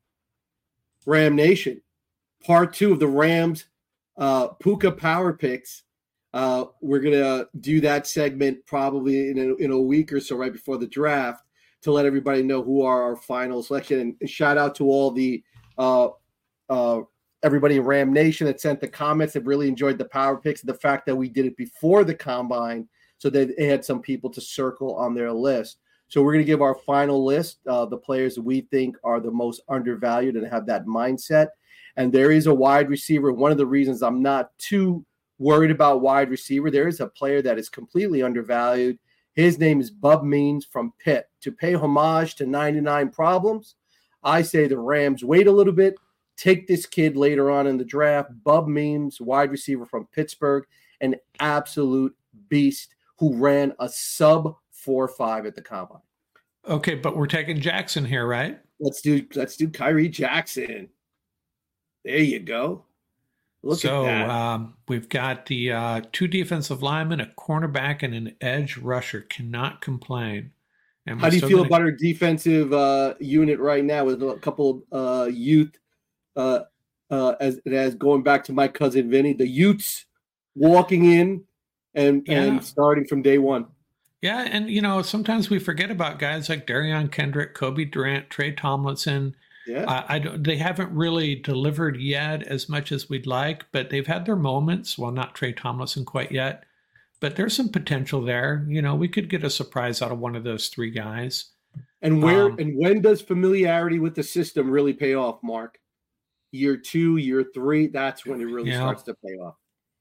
S9: Ram Nation, part two of the Rams uh, Puka Power Picks. Uh, we're going to do that segment probably in a, in a week or so right before the draft to let everybody know who are our final selection. And shout out to all the uh, uh, everybody in Ram Nation that sent the comments that really enjoyed the Power Picks and the fact that we did it before the Combine so that they had some people to circle on their list. So we're going to give our final list, uh, the players that we think are the most undervalued and have that mindset. And there is a wide receiver. One of the reasons I'm not too worried about wide receiver, there is a player that is completely undervalued. His name is Bub Means from Pitt. To pay homage to ninety-nine Problems, I say the Rams wait a little bit, take this kid later on in the draft. Bub Means, wide receiver from Pittsburgh, an absolute beast who ran a sub four five at the Combine.
S8: Okay, but we're taking Jackson here, right?
S9: Let's do let's do Kyrie Jackson. There you go. Look
S8: so,
S9: at that.
S8: Um, we've got the uh, two defensive linemen, a cornerback, and an edge rusher. Cannot complain. And
S9: how do you feel
S8: gonna...
S9: about our defensive uh, unit right now with a couple uh, youth, uh, uh, as as going back to my cousin Vinny, the youths walking in and,
S8: yeah.
S9: and starting from day one?
S8: Yeah, and, you know, sometimes we forget about guys like Darion Kendrick, Kobe Durant, Trey Tomlinson.
S9: Yeah,
S8: uh, I don't, they haven't really delivered yet as much as we'd like, but they've had their moments. Well, not Trey Tomlinson quite yet, but there's some potential there. You know, we could get a surprise out of one of those three guys.
S9: And where
S8: um,
S9: and when does familiarity with the system really pay off, Mark? Year two, year three, that's when it really
S8: yeah.
S9: starts to pay off.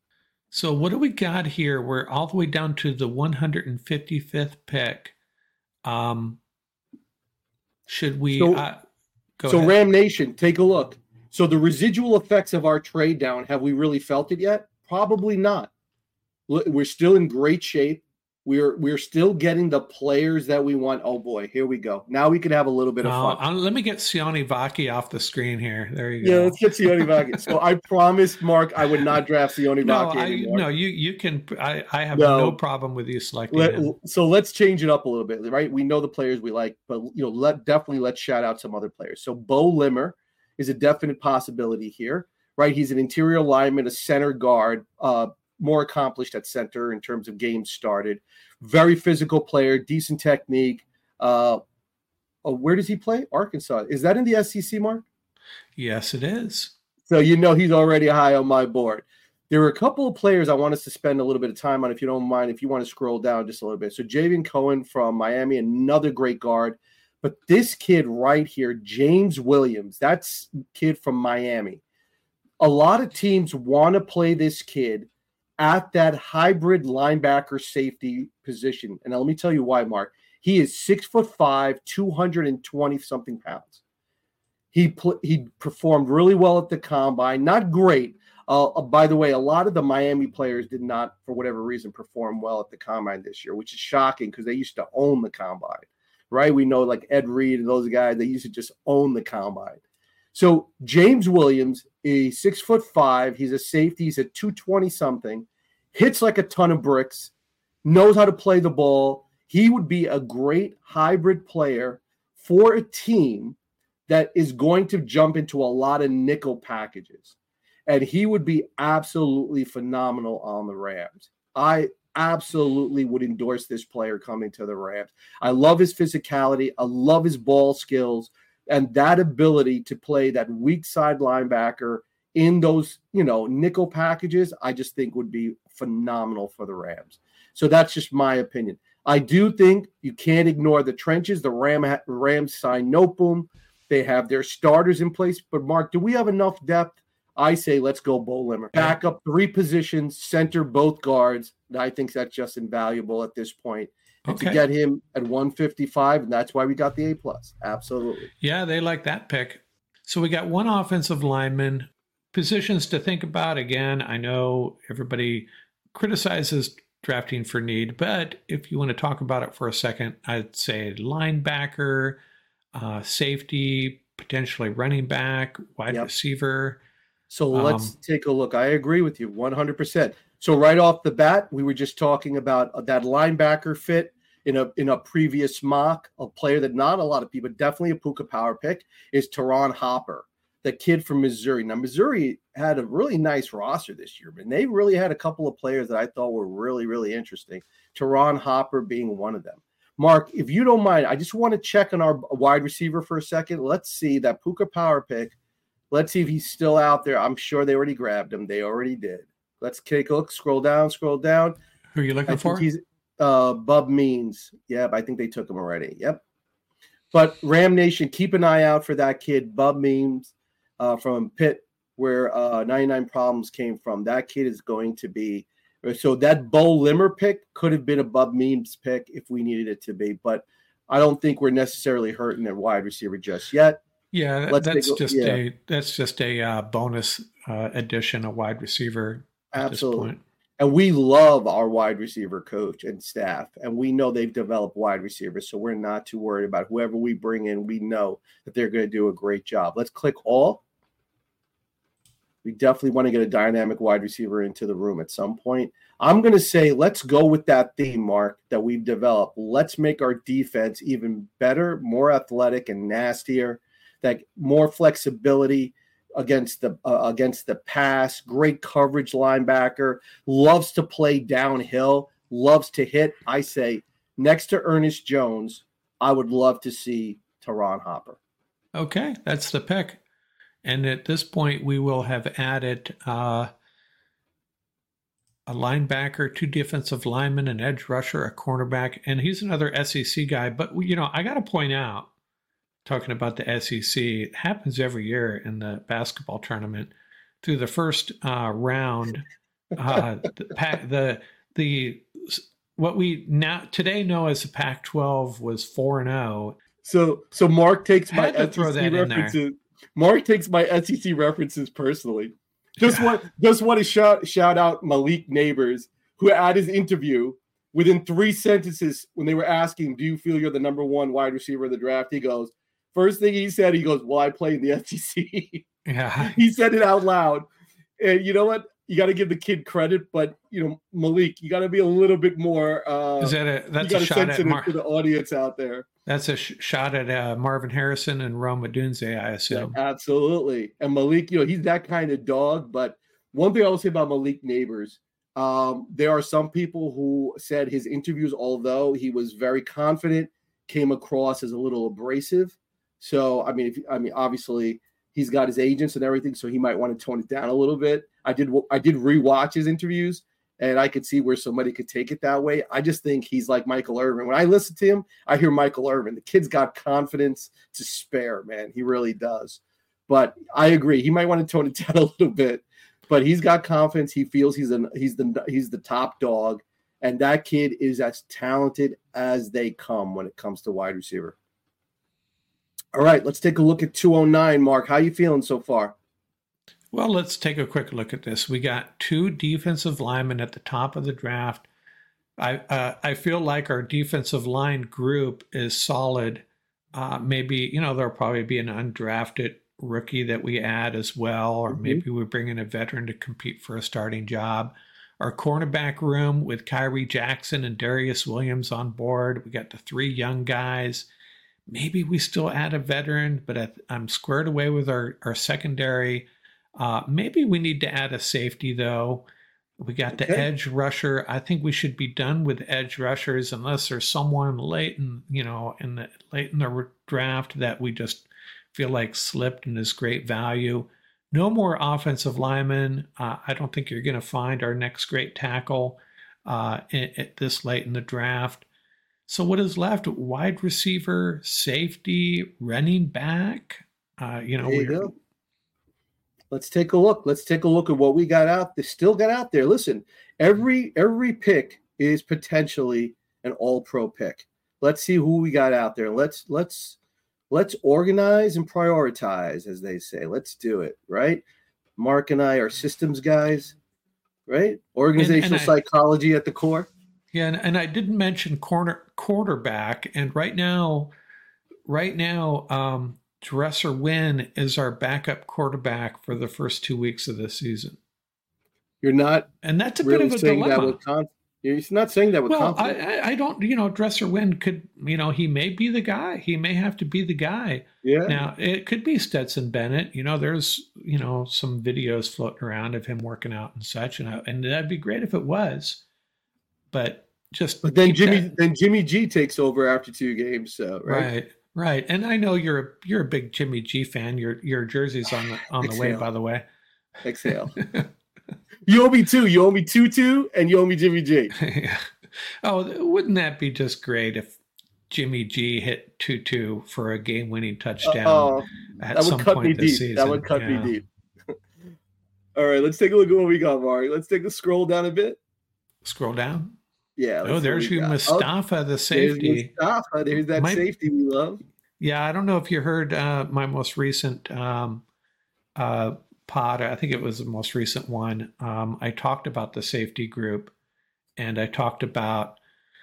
S8: So what do we got here? We're all the way down to the one hundred fifty-fifth pick. Um, should we...
S9: So,
S8: uh, Go
S9: so
S8: ahead.
S9: Ram Nation, take a look. So the residual effects of our trade down, have we really felt it yet? Probably not. We're still in great shape. We're we're still getting the players that we want. Oh boy, here we go. Now we can have a little bit of
S8: uh,
S9: fun.
S8: Uh, let me get Sione Vaki off the screen here. There you go.
S9: Yeah, let's get Sione Vaki. So I promised Mark I would not draft Sione
S8: no,
S9: Vaki
S8: I,
S9: anymore.
S8: No, you you can. I, I have
S9: no,
S8: no problem with you selecting
S9: let,
S8: him.
S9: So let's change it up a little bit, right? We know the players we like, but you know, let definitely let's shout out some other players. So Bo Limmer is a definite possibility here, right? He's an interior lineman, a center guard, uh, more accomplished at center in terms of games started. Very physical player, decent technique. Uh, oh, where does he play? Arkansas. Is that in the S E C, Mark?
S8: Yes, it is.
S9: So you know he's already high on my board. There are a couple of players I want us to spend a little bit of time on, if you don't mind, if you want to scroll down just a little bit. So Javion Cohen from Miami, another great guard. But this kid right here, James Williams, that's kid from Miami. A lot of teams want to play this kid at that hybrid linebacker safety position. And now let me tell you why, Mark. He is six foot five, two hundred twenty something pounds. He pl- he performed really well at the combine. Not great. Uh, uh, by the way, a lot of the Miami players did not, for whatever reason, perform well at the combine this year, which is shocking because they used to own the combine, right? We know like Ed Reed and those guys, they used to just own the combine. So James Williams is six foot five. He's a safety. He's at two twenty something, hits like a ton of bricks, knows how to play the ball. He would be a great hybrid player for a team that is going to jump into a lot of nickel packages. And he would be absolutely phenomenal on the Rams. I absolutely would endorse this player coming to the Rams. I love his physicality. I love his ball skills. And that ability to play that weak side linebacker in those, you know, nickel packages, I just think would be phenomenal for the Rams. So that's just my opinion. I do think you can't ignore the trenches. The Ram, Rams signed Noteboom. They have their starters in place. But, Mark, do we have enough depth? I say let's go Bo Limmer. Back up three positions, center both guards. I think that's just invaluable at this point. And
S8: Okay.
S9: to get him at one fifty-five, and that's why we got the A plus. Absolutely.
S8: Yeah, they like that pick. So we got one offensive lineman. Positions to think about. Again, I know everybody criticizes drafting for need, but if you want to talk about it for a second, I'd say linebacker, uh, safety, potentially running back, wide
S9: Yep.
S8: receiver.
S9: So let's
S8: Um,
S9: take a look. I agree with you one hundred percent. So right off the bat, we were just talking about that linebacker fit in a in a previous mock. A player that not a lot of people, definitely a Puka Power pick, is Teron Hopper, the kid from Missouri. Now, Missouri had a really nice roster this year, and they really had a couple of players that I thought were really, really interesting. Teron Hopper being one of them. Mark, if you don't mind, I just want to check on our wide receiver for a second. Let's see that Puka Power pick. Let's see if he's still out there. I'm sure they already grabbed him. They already did. Let's take a look. Scroll down, scroll down.
S8: Who are you looking
S9: I
S8: for?
S9: think he's uh, Bub Means. Yep, I think they took him already. Yep. But Ram Nation, keep an eye out for that kid, Bub Means uh, from Pitt, where uh, ninety-nine Problems came from. That kid is going to be – so that Bo Limmer pick could have been a Bub Means pick if we needed it to be. But I don't think we're necessarily hurting at wide receiver just yet.
S8: Yeah,
S9: Let's
S8: that's
S9: take a-
S8: just
S9: yeah.
S8: a that's just a uh, bonus uh, addition, a wide receiver at
S9: Absolutely.
S8: this point.
S9: And we love our wide receiver coach and staff, and we know they've developed wide receivers, so we're not too worried about whoever we bring in. We know that they're going to do a great job. Let's click all. We definitely want to get a dynamic wide receiver into the room at some point. I'm going to say let's go with that theme, Mark, that we've developed. Let's make our defense even better, more athletic and nastier, that more flexibility against the uh, against the pass, great coverage linebacker, loves to play downhill, loves to hit. I say next to Ernest Jones, I would love to see Teron Hopper.
S8: Okay, that's the pick. And at this point, we will have added uh, a linebacker, two defensive linemen, an edge rusher, a cornerback, and he's another S E C guy. But, you know, I got to point out, talking about the S E C, it happens every year in the basketball tournament. Through the first uh, round, uh, the, Pac, the the what we now today know as the Pac twelve was four and zero.
S9: So, so Mark takes my
S8: Had to throw
S9: S E C
S8: that in there.
S9: references. Mark takes my S E C references personally. Just want, just want to shout shout out Malik Neighbors, who at his interview, within three sentences, when they were asking, "Do you feel you're the number one wide receiver of the draft?" He goes, first thing he said, he goes, "Well, I play in the S E C."
S8: Yeah,
S9: He said it out loud. And you know what? you got to give the kid credit, but you know, Malik, you got to be a little bit more. Uh,
S8: Is that a that's
S9: you
S8: a shot at Mar-
S9: to the audience out there?
S8: That's a sh- shot at uh, Marvin Harrison and Rome Odunze, I assume.
S9: Yeah, absolutely. And Malik, you know, he's that kind of dog. But one thing I will say about Malik Neighbors, um, there are some people who said his interviews, although he was very confident, came across as a little abrasive. So, I mean, if, I mean, obviously, he's got his agents and everything, so he might want to tone it down a little bit. I did, I did rewatch his interviews, and I could see where somebody could take it that way. I just think he's like Michael Irvin. When I listen to him, I hear Michael Irvin. The kid's got confidence to spare, man. He really does. But I agree. He might want to tone it down a little bit. But he's got confidence. He feels he's an he's the he's the top dog, and that kid is as talented as they come when it comes to wide receiver. All right, let's take a look at two oh nine, Mark. How you feeling so far?
S8: Well, let's take a quick look at this. We got two defensive linemen at the top of the draft. I uh, I feel like our defensive line group is solid. Uh, maybe, you know, there'll probably be an undrafted rookie that we add as well, or mm-hmm. maybe we bring in a veteran to compete for a starting job. Our cornerback room with Kyrie Jackson and Darius Williams on board. We got the three young guys. Maybe we still add a veteran, but I'm squared away with our, our secondary. Uh, maybe we need to add a safety, though. We got the okay. edge rusher. I think we should be done with edge rushers unless there's someone late in, you know, in the late in the draft that we just feel like slipped and is great value. No more offensive linemen. Uh, I don't think you're going to find our next great tackle uh, at this late in the draft. So what is left? Wide receiver, safety, running back. Uh, you know,
S9: there you go. Let's take a look. Let's take a look at what we got out. They still got out there. Listen, every every pick is potentially an all-pro pick. Let's see who we got out there. Let's let's let's organize and prioritize, as they say. Let's do it, right? Mark and I are systems guys, right? Organizational and, and I, psychology at the core.
S8: Yeah, and, and I didn't mention corner quarterback, and right now, right now, um, Dresser Wynn is our backup quarterback for the first two weeks of the season.
S9: You're not,
S8: and that's a
S9: really
S8: bit of a dilemma.
S9: That with con- You're not saying that with
S8: well,
S9: confidence.
S8: I, I don't, you know, Dresser Wynn could, you know, he may be the guy. He may have to be the guy.
S9: Yeah.
S8: Now, it could be Stetson Bennett. You know, there's, you know, some videos floating around of him working out and such, and I, and that'd be great if it was. But just,
S9: but then Jimmy, that. then Jimmy G takes over after two games. So right.
S8: right. Right, and I know you're a, you're a big Jimmy G fan. Your your jersey's on the on the way, by the way.
S9: Exhale. You owe me two. You owe me two two, and you owe me Jimmy G.
S8: Yeah. Oh, wouldn't that be just great if Jimmy G hit two two for a game-winning touchdown uh, at
S9: that would
S8: some
S9: cut
S8: point
S9: me
S8: this
S9: deep.
S8: season?
S9: That would cut
S8: yeah.
S9: me deep. All right, let's take a look at what we got, Mark. Let's take a scroll down a bit.
S8: Scroll down.
S9: Yeah.
S8: Oh, there's you, Mustafa, oh, the safety.
S9: There's Mustafa. There's that my, safety we love.
S8: Yeah, I don't know if you heard uh, my most recent um, uh, pod. I think it was the most recent one. Um, I talked about the safety group, and I talked about.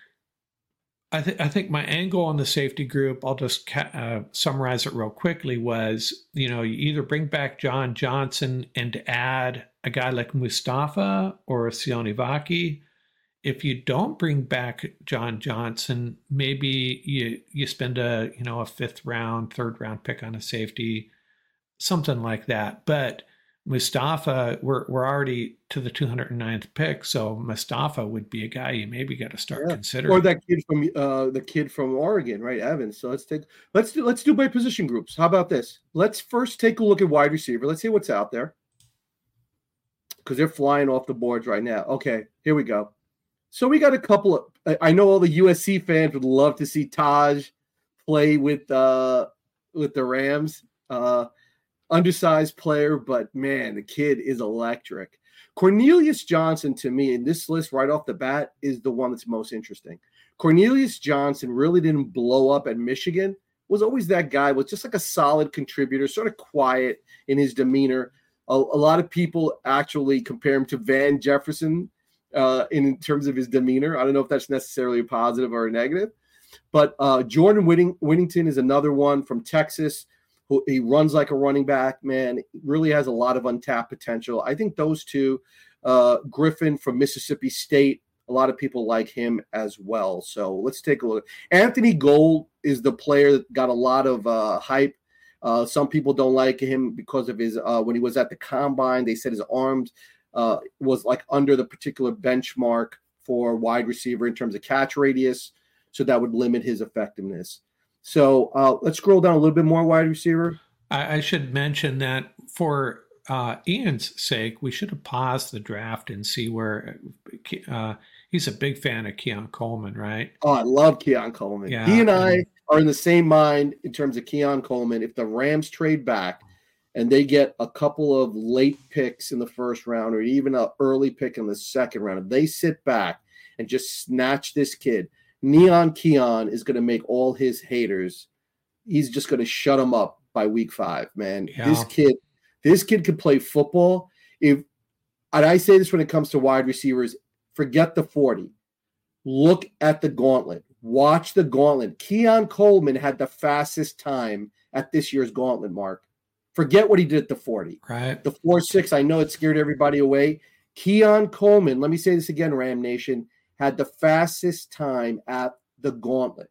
S8: I think I think my angle on the safety group. I'll just ca- uh, summarize it real quickly. Was you know you either bring back John Johnson and add a guy like Mustafa or Sione Vaki. If you don't bring back John Johnson, maybe you you spend a you know a fifth round, third round pick on a safety, something like that. But Mustafa, we're we're already to the two hundred ninth pick, so Mustafa would be a guy you maybe got to start yeah. considering.
S9: Or that kid from uh, the kid from Oregon, right, Evans. So let's take let's do let's do by position groups. How about this? Let's first take a look at wide receiver. Let's see what's out there because they're flying off the boards right now. Okay, here we go. So we got a couple of – I know all the U S C fans would love to see Taj play with uh, with the Rams. Uh, undersized player, but, man, the kid is electric. Cornelius Johnson, to me, in this list right off the bat, is the one that's most interesting. Cornelius Johnson really didn't blow up at Michigan, was always that guy, was just like a solid contributor, sort of quiet in his demeanor. A, a lot of people actually compare him to Van Jefferson, Uh, in terms of his demeanor. I don't know if that's necessarily a positive or a negative, but uh, Jordan Whitting, Whittington is another one from Texas who he runs like a running back, man, really has a lot of untapped potential. I think those two uh, Griffin from Mississippi State. A lot of people like him as well. So let's take a look. Anthony Gold is the player that got a lot of uh, hype. Uh, some people don't like him because of his uh, when he was at the combine. They said his arms uh, was like under the particular benchmark for wide receiver in terms of catch radius. So that would limit his effectiveness. So uh, let's scroll down a little bit more wide receiver.
S8: I, I should mention that for uh, Ian's sake, we should have paused the draft and see where uh, he's a big fan of Keon Coleman, right?
S9: Oh, I love Keon Coleman.
S8: Yeah,
S9: he and I
S8: and,
S9: are in the same mind in terms of Keon Coleman. If the Rams trade back and they get a couple of late picks in the first round or even an early pick in the second round, if they sit back and just snatch this kid, Neon Keon is going to make all his haters. He's just going to shut them up by week five, man.
S8: Yeah.
S9: This kid, this kid can play football. If and I say this when it comes to wide receivers, forget the forty. Look at the gauntlet. Watch the gauntlet. Keon Coleman had the fastest time at this year's gauntlet, Mark. Forget what he did at the forty.
S8: Right.
S9: The four six, I know it scared everybody away. Keon Coleman, let me say this again, Ram Nation, had the fastest time at the gauntlet.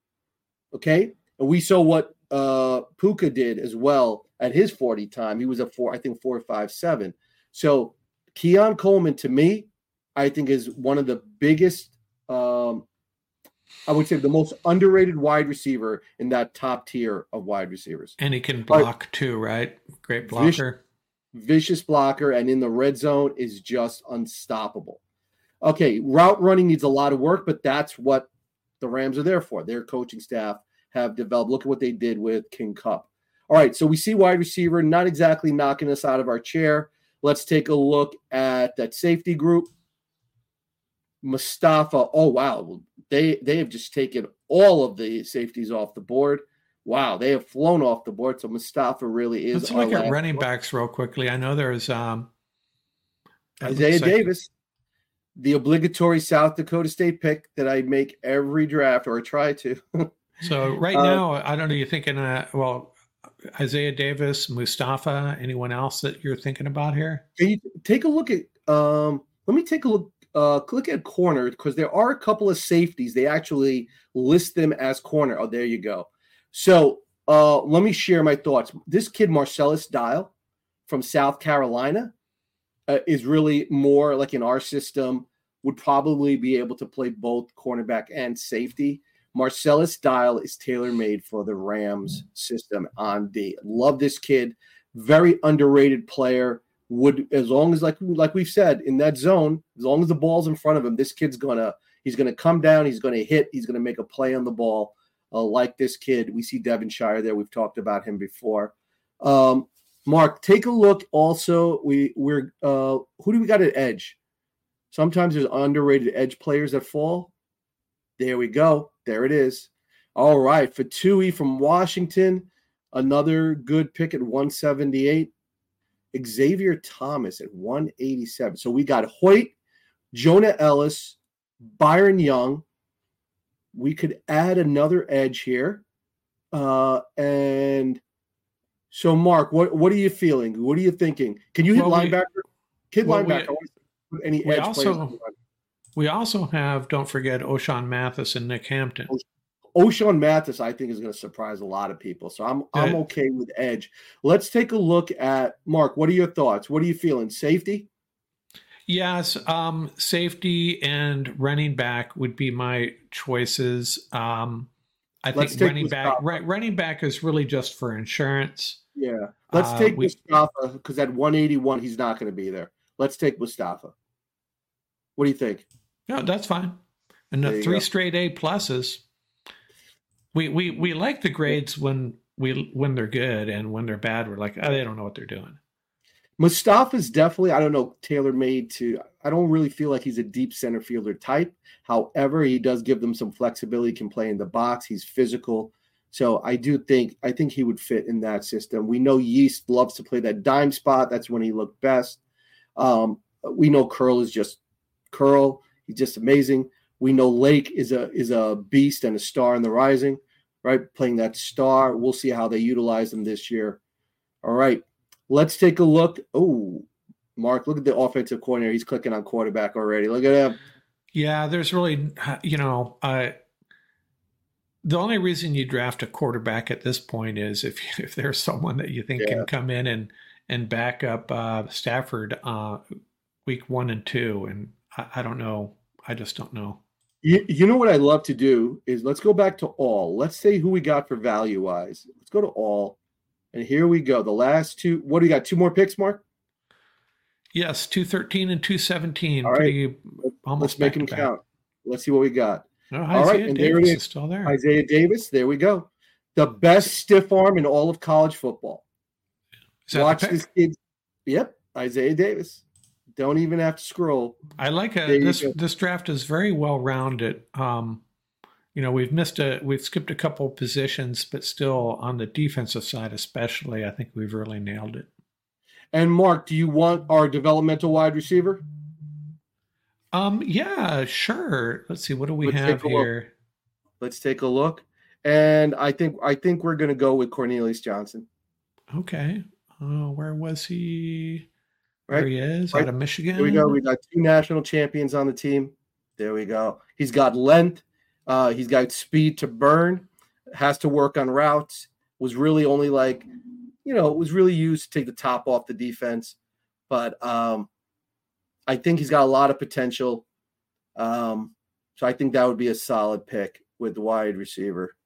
S9: Okay? And we saw what uh, Puka did as well at his forty time. He was a four, I think four, five, seven. So Keon Coleman, to me, I think is one of the biggest, um, I would say the most underrated wide receiver in that top tier of wide receivers.
S8: And he can block uh, too, right? Great blocker.
S9: Vicious, vicious blocker, and in the red zone is just unstoppable. Okay, route running needs a lot of work, but that's what the Rams are there for. Their coaching staff have developed. Look at what they did with King Cup. All right, so we see wide receiver not exactly knocking us out of our chair. Let's take a look at that safety group. Mustafa, oh, wow. They, they have just taken all of the safeties off the board. Wow, they have flown off the board, so Mustafa really is.
S8: Let's look at running backs real quickly. I know there's um,
S9: Isaiah Davis. The obligatory South Dakota State pick that I make every draft or try to.
S8: So right now, uh, I don't know, you're thinking, uh, well, Isaiah Davis, Mustafa, anyone else that you're thinking about here?
S9: Can you take a look at, um, let me take a look, uh, look at corner, because there are a couple of safeties. They actually list them as corner. Oh, there you go. So uh, let me share my thoughts. This kid, Marcellus Dial from South Carolina, Uh, is really more like in our system, would probably be able to play both cornerback and safety. Marcellus Dial is tailor-made for the Rams system on D. Love this kid. Very underrated player. Would, as long as, like, like we've said, in that zone, as long as the ball's in front of him, this kid's going to, he's going to come down, he's going to hit, he's going to make a play on the ball. Uh, like this kid. We see Devin Shire there. We've talked about him before. Um, Mark, take a look also. We, we're uh, who do we got at edge? Sometimes there's underrated edge players that fall. There we go. There it is. All right. Fatui from Washington, another good pick at one seventy-eight. Xavier Thomas at one eighty-seven. So we got Hoyt, Jonah Ellis, Byron Young. We could add another edge here. Uh, and So, Mark, what, what are you feeling? What are you thinking? Can you hit
S8: well,
S9: linebacker?
S8: We,
S9: Kid
S8: well,
S9: linebacker.
S8: We,
S9: any
S8: we
S9: edge
S8: also,
S9: players?
S8: We also have, don't forget, O'Shawn Mathis and Nick Hampton.
S9: O'Shawn Mathis, I think, is going to surprise a lot of people. So I'm I'm
S8: Uh,
S9: okay with edge. Let's take a look at, Mark, what are your thoughts? What are you feeling? Safety?
S8: Yes, um, safety and running back would be my choices. Um, I
S9: Let's
S8: think
S9: take
S8: running back,
S9: Mustafa.
S8: right, running back is really just for insurance.
S9: Yeah. Let's
S8: Uh,
S9: take
S8: we-
S9: Mustafa, because at one eighty-one, he's not going to be there. Let's take Mustafa. What do you think?
S8: No, that's fine. And
S9: There
S8: the
S9: you
S8: three
S9: go.
S8: straight A pluses. We we we like the grades when we when they're good, and when they're bad, we're like, oh, they don't know what they're doing.
S9: Mustafa's definitely, I don't know, tailor-made to, I don't really feel like he's a deep center fielder type. However, he does give them some flexibility, can play in the box. He's physical. So I do think, I think he would fit in that system. We know Yeast loves to play that dime spot. That's when he looked best. Um, we know Curl is just Curl. He's just amazing. We know Lake is a, is a beast and a star in the rising, right? Playing that star. We'll see how they utilize him this year. All right. Let's take a look. Oh, Mark, look at the offensive coordinator. He's clicking on quarterback already. Look at him.
S8: Yeah, there's really, you know, uh, the only reason you draft a quarterback at this point is if if there's someone that you think yeah. can come in and and back up uh, Stafford uh, week one and two. And I, I don't know. I just don't know.
S9: You, you know what I love to do is let's go back to all. Let's say who we got for value wise. Let's go to all. And here we go. The last two. What do you got? Two more picks, Mark?
S8: Yes, two thirteen and two seventeen.
S9: All right.
S8: Pretty, almost
S9: let's make them count. Let's see what we got.
S8: Oh,
S9: all right, and
S8: Davis
S9: there it is.
S8: is still there.
S9: Isaiah Davis. There we go. The best stiff arm in all of college football. Watch this kid. Yep, Isaiah Davis. Don't even have to scroll.
S8: I like a, this. This draft is very well rounded. Um, you know, we've missed a, we've skipped a couple positions, but still on the defensive side, especially, I think we've really nailed it.
S9: And Mark, do you want our developmental wide receiver?
S8: Um, yeah, sure. Let's see. What do we
S9: Let's
S8: have here?
S9: Look. Let's take a look. And I think I think we're going to go with Cornelius Johnson.
S8: Okay. Uh, where was he?
S9: Right.
S8: There he is,
S9: right.
S8: out of Michigan.
S9: Here we go. We got two national champions on the team. There we go. He's got length. Uh, he's got speed to burn. Has to work on routes. Was really only like, you know, it was really used to take the top off the defense. But um, I think he's got a lot of potential. Um, so I think that would be a solid pick with the wide receiver.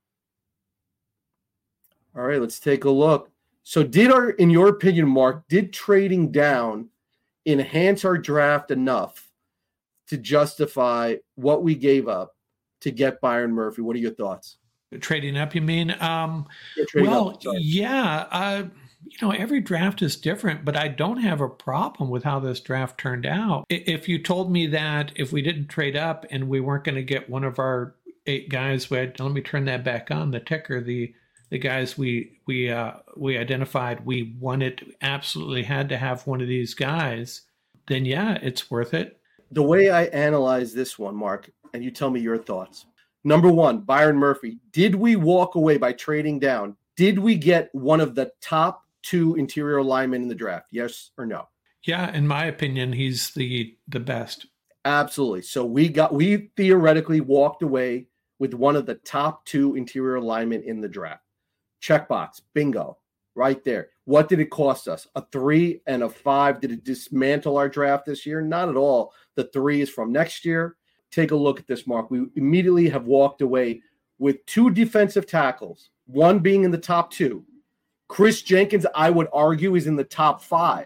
S9: All right, let's take a look. So did our, in your opinion, Mark, did trading down enhance our draft enough to justify what we gave up to get Byron Murphy? What are your thoughts?
S8: Trading up, you mean? Um,
S9: yeah,
S8: well,
S9: up,
S8: yeah. Uh, you know, every draft is different, but I don't have a problem with how this draft turned out. If you told me that if we didn't trade up and we weren't going to get one of our eight guys, we had, let me turn that back on, the ticker, the the guys we we uh, we identified we wanted, absolutely had to have one of these guys, then yeah, it's worth it.
S9: The way I analyze this one, Mark, and you tell me your thoughts. Number one, Byron Murphy. Did we walk away by trading down? Did we get one of the top two interior linemen in the draft? Yes or no?
S8: Yeah, in my opinion, he's the the best.
S9: Absolutely. So we got we theoretically walked away with one of the top two interior linemen in the draft. Checkbox, bingo, right there. What did it cost us? A three and a five. Did it dismantle our draft this year? Not at all. The three is from next year. Take a look at this, Mark. We immediately have walked away with two defensive tackles, one being in the top two. Chris Jenkins, I would argue, is in the top five.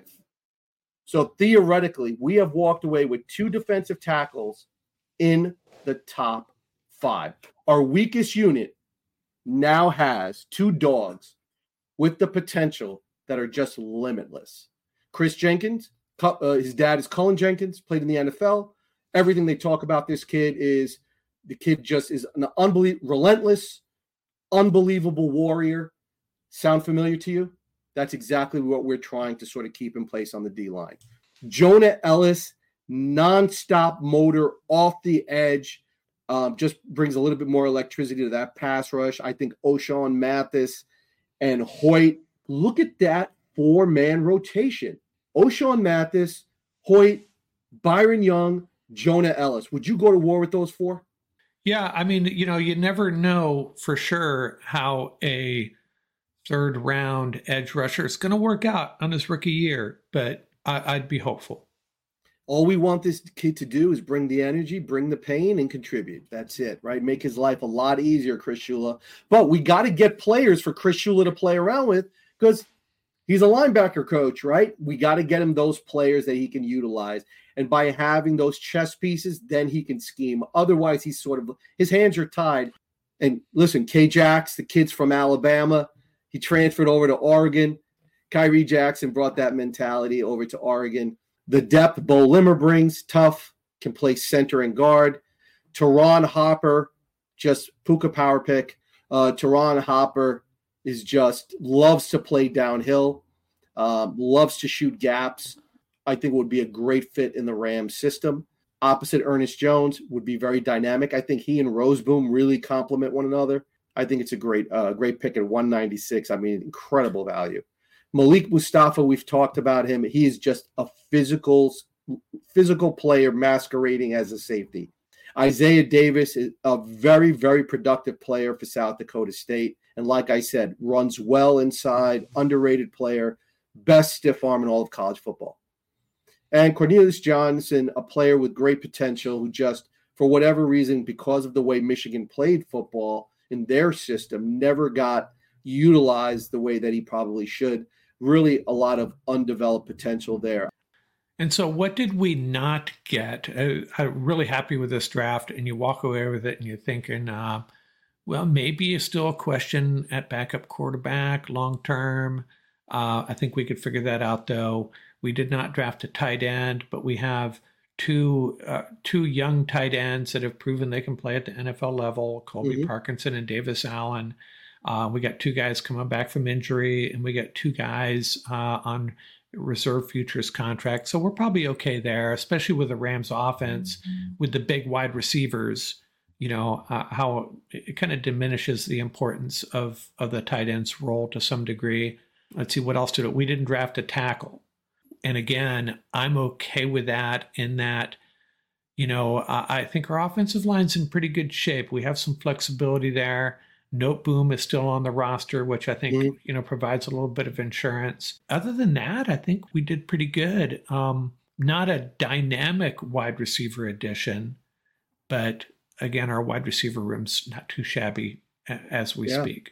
S9: So theoretically, we have walked away with two defensive tackles in the top five. Our weakest unit now has two dogs with the potential that are just limitless. Chris Jenkins, uh, his dad is Cullen Jenkins, played in the N F L. Everything they talk about this kid is the kid just is an unbelievable, relentless, unbelievable warrior. Sound familiar to you? That's exactly what we're trying to sort of keep in place on the D-line. Jonah Ellis, nonstop motor off the edge, um, just brings a little bit more electricity to that pass rush. I think O'Shawn Mathis and Hoyt, look at that four-man rotation. O'Shawn Mathis, Hoyt, Byron Young, Jonah Ellis. Would you go to war with those four?
S8: Yeah, I mean, you know, you never know for sure how a third round edge rusher is going to work out on his rookie year, but I, I'd be hopeful.
S9: All we want this kid to do is bring the energy, bring the pain, and contribute. That's it, right? Make his life a lot easier, Chris Shula. But we got to get players for Chris Shula to play around with because he's a linebacker coach, right? We got to get him those players that he can utilize. And by having those chess pieces, then he can scheme. Otherwise, he's sort of – his hands are tied. And listen, K-Jax, the kid's from Alabama. He transferred over to Oregon. Kyrie Jackson brought that mentality over to Oregon. The depth Bo Limmer brings, tough, can play center and guard. Teron Hopper, just Puka power pick. Uh, Teron Hopper is just loves to play downhill, um, loves to shoot gaps. I think would be a great fit in the Rams system. Opposite Ernest Jones would be very dynamic. I think he and Roseboom really complement one another. I think it's a great, uh, great pick at one ninety-six. I mean, incredible value. Malik Mustafa, we've talked about him. He is just a physical, physical player masquerading as a safety. Isaiah Davis is a very, very productive player for South Dakota State. And like I said, runs well inside, underrated player, best stiff arm in all of college football. And Cornelius Johnson, a player with great potential who just, for whatever reason, because of the way Michigan played football in their system, never got utilized the way that he probably should. Really a lot of undeveloped potential there.
S8: And so what did we not get? Uh, I'm really happy with this draft, and you walk away with it and you're thinking, uh, well, maybe it's still a question at backup quarterback long-term. Uh, I think we could figure that out, though. We did not draft a tight end, but we have two uh, two young tight ends that have proven they can play at the N F L level, Colby mm-hmm. Parkinson and Davis Allen. Uh, we got two guys coming back from injury, and we got two guys uh, on reserve futures contract. So we're probably okay there, especially with the Rams offense, mm-hmm. with the big wide receivers, you know, uh, how it kind of diminishes the importance of, of the tight end's role to some degree. Let's see, what else did it? We didn't draft a tackle. And again, I'm okay with that in that, you know, I, I think our offensive line's in pretty good shape. We have some flexibility there. Noteboom is still on the roster, which I think, mm-hmm. you know, provides a little bit of insurance. Other than that, I think we did pretty good. Um, not a dynamic wide receiver addition, but again, our wide receiver room's not too shabby as we yeah. speak.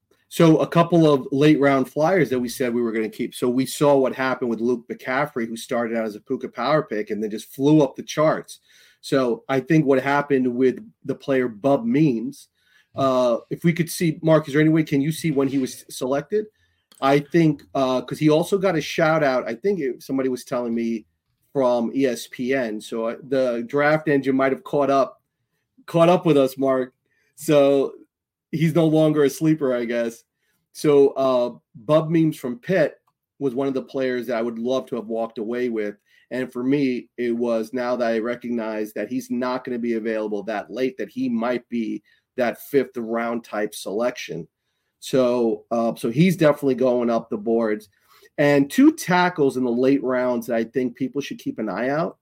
S9: So a couple of late round flyers that we said we were going to keep. So we saw what happened with Luke McCaffrey, who started out as a Puka power pick and then just flew up the charts. So I think what happened with the player Bub Means, uh, if we could see, Mark, is there any way, can you see when he was selected? I think because uh, he also got a shout out. I think it, somebody was telling me from E S P N. So uh, the draft engine might have caught up, caught up with us, Mark. So he's no longer a sleeper, I guess. So uh, Bub Means from Pitt was one of the players that I would love to have walked away with. And for me, it was now that I recognize that he's not going to be available that late, that he might be that fifth round type selection. So, uh, so he's definitely going up the boards. And two tackles in the late rounds that I think people should keep an eye out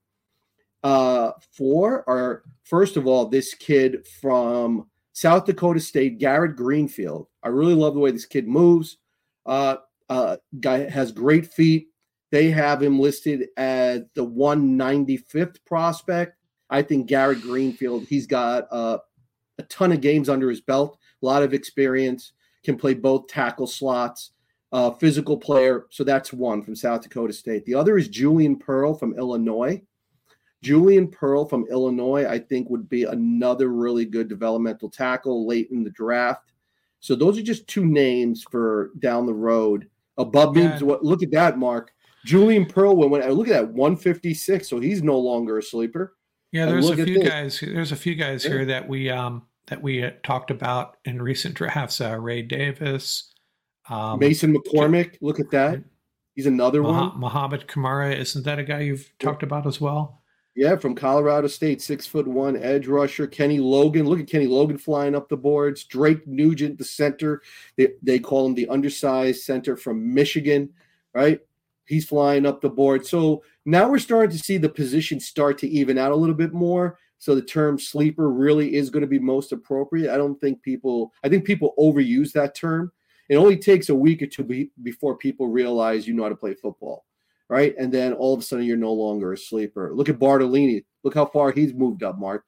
S9: uh, for are, first of all, this kid from South Dakota State, Garrett Greenfield. I really love the way this kid moves. Uh, uh, guy has great feet. They have him listed as the one hundred ninety-fifth prospect. I think Garrett Greenfield, he's got uh, a ton of games under his belt, a lot of experience, can play both tackle slots, uh, physical player. So that's one from South Dakota State. The other is Julian Pearl from Illinois. Julian Pearl from Illinois, I think, would be another really good developmental tackle late in the draft. So those are just two names for down the road. Above me, look at that, Mark. Julian Pearl, when, when I look at that, one fifty-six, so he's no longer a sleeper.
S8: Yeah, there's a few guys. There's a few guys yeah. here that we um that we uh, talked about in recent drafts. Uh, Ray Davis,
S9: um, Mason McCormick. Look at that. He's another Mah-
S8: one. Muhammad Kamara, isn't that a guy you've yeah. talked about as well?
S9: Yeah, from Colorado State, six foot one edge rusher. Kenny Logan. Look at Kenny Logan flying up the boards. Drake Nugent, the center. They, they call him the undersized center from Michigan, right? He's flying up the board. So now we're starting to see the position start to even out a little bit more. So the term sleeper really is going to be most appropriate. I don't think people – I think people overuse that term. It only takes a week or two be, before people realize you know how to play football. Right, and then all of a sudden you're no longer a sleeper. Look at Bartolini. Look how far he's moved up, Mark.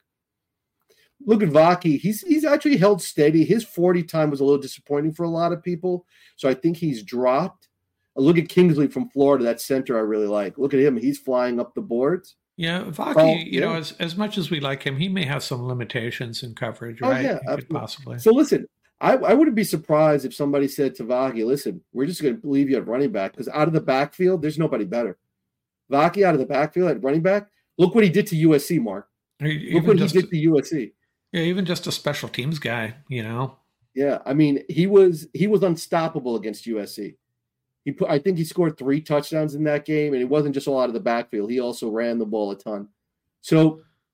S9: Look at Vaki. He's he's actually held steady. His forty time was a little disappointing for a lot of people, so I think he's dropped. Look at Kingsley from Florida, that center I really like. Look at him. He's flying up the boards.
S8: Yeah, Vaki, oh, you yeah. know, as, as much as we like him, he may have some limitations in coverage, right? Oh, yeah, possibly.
S9: So listen, I, I wouldn't be surprised if somebody said to Vaki, listen, we're just going to leave you at running back because out of the backfield, there's nobody better. Vaki out of the backfield at running back, look what he did to U S C, Mark. Even look what he did to U S C.
S8: Yeah, even just a special teams guy, you know?
S9: Yeah, I mean, he was he was unstoppable against U S C. He put, I think he scored three touchdowns in that game, and it wasn't just all out of the backfield. He also ran the ball a ton. So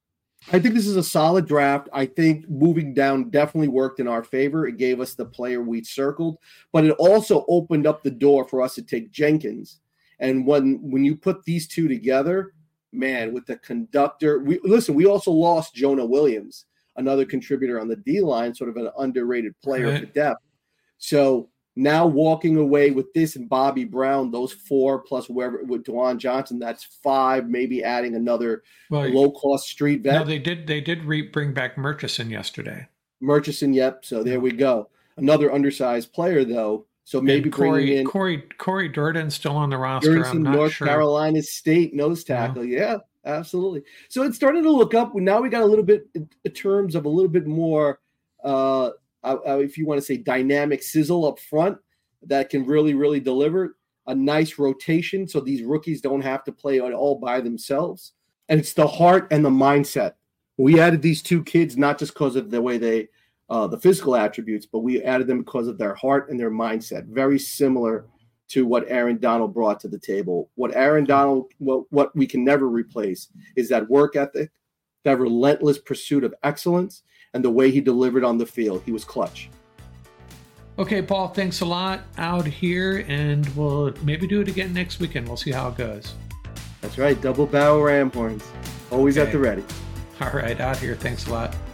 S9: I think this is a solid draft. I think moving down definitely worked in our favor. It gave us the player we circled, but it also opened up the door for us to take Jenkins. And when when you put these two together, man, with the conductor, we listen, we also lost Jonah Williams, another contributor on the D-line, sort of an underrated player
S8: right.
S9: for depth. So now walking away with this and Bobby Brown, those four plus whoever with Dewan Johnson, that's five, maybe adding another well, low-cost street vet.
S8: No, they did they did re- bring back Murchison yesterday.
S9: Murchison, yep. So there we go. Another undersized player, though. So maybe
S8: and Corey,
S9: bringing in
S8: Corey Corey Durden's still on the roster.
S9: Durden,
S8: I'm not
S9: North
S8: sure.
S9: Carolina State nose tackle. Yeah. yeah, absolutely. So it's starting to look up. Now we got a little bit in terms of a little bit more, uh, uh, if you want to say, dynamic sizzle up front that can really, really deliver a nice rotation. So these rookies don't have to play all by themselves. And it's the heart and the mindset. We added these two kids not just because of the way they. Uh, the physical attributes, but we added them because of their heart and their mindset. Very similar to what Aaron Donald brought to the table. What Aaron Donald, what, what we can never replace is that work ethic, that relentless pursuit of excellence, and the way he delivered on the field. He was clutch.
S8: Okay, Paul, thanks a lot out here, and we'll maybe do it again next weekend. We'll see how it goes.
S9: That's right. Double barrel ram horns. Always okay. At the ready.
S8: All right, out here. Thanks a lot.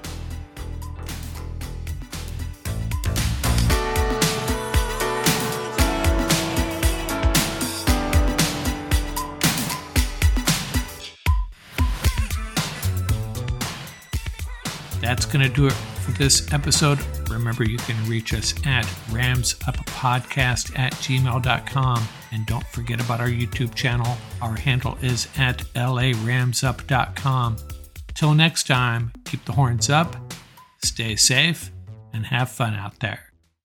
S8: That's going to do it for this episode. Remember, you can reach us at ramsuppodcast at gmail dot com. And don't forget about our YouTube channel. Our handle is at l a rams up dot com. Till next time, keep the horns up, stay safe, and have fun out there.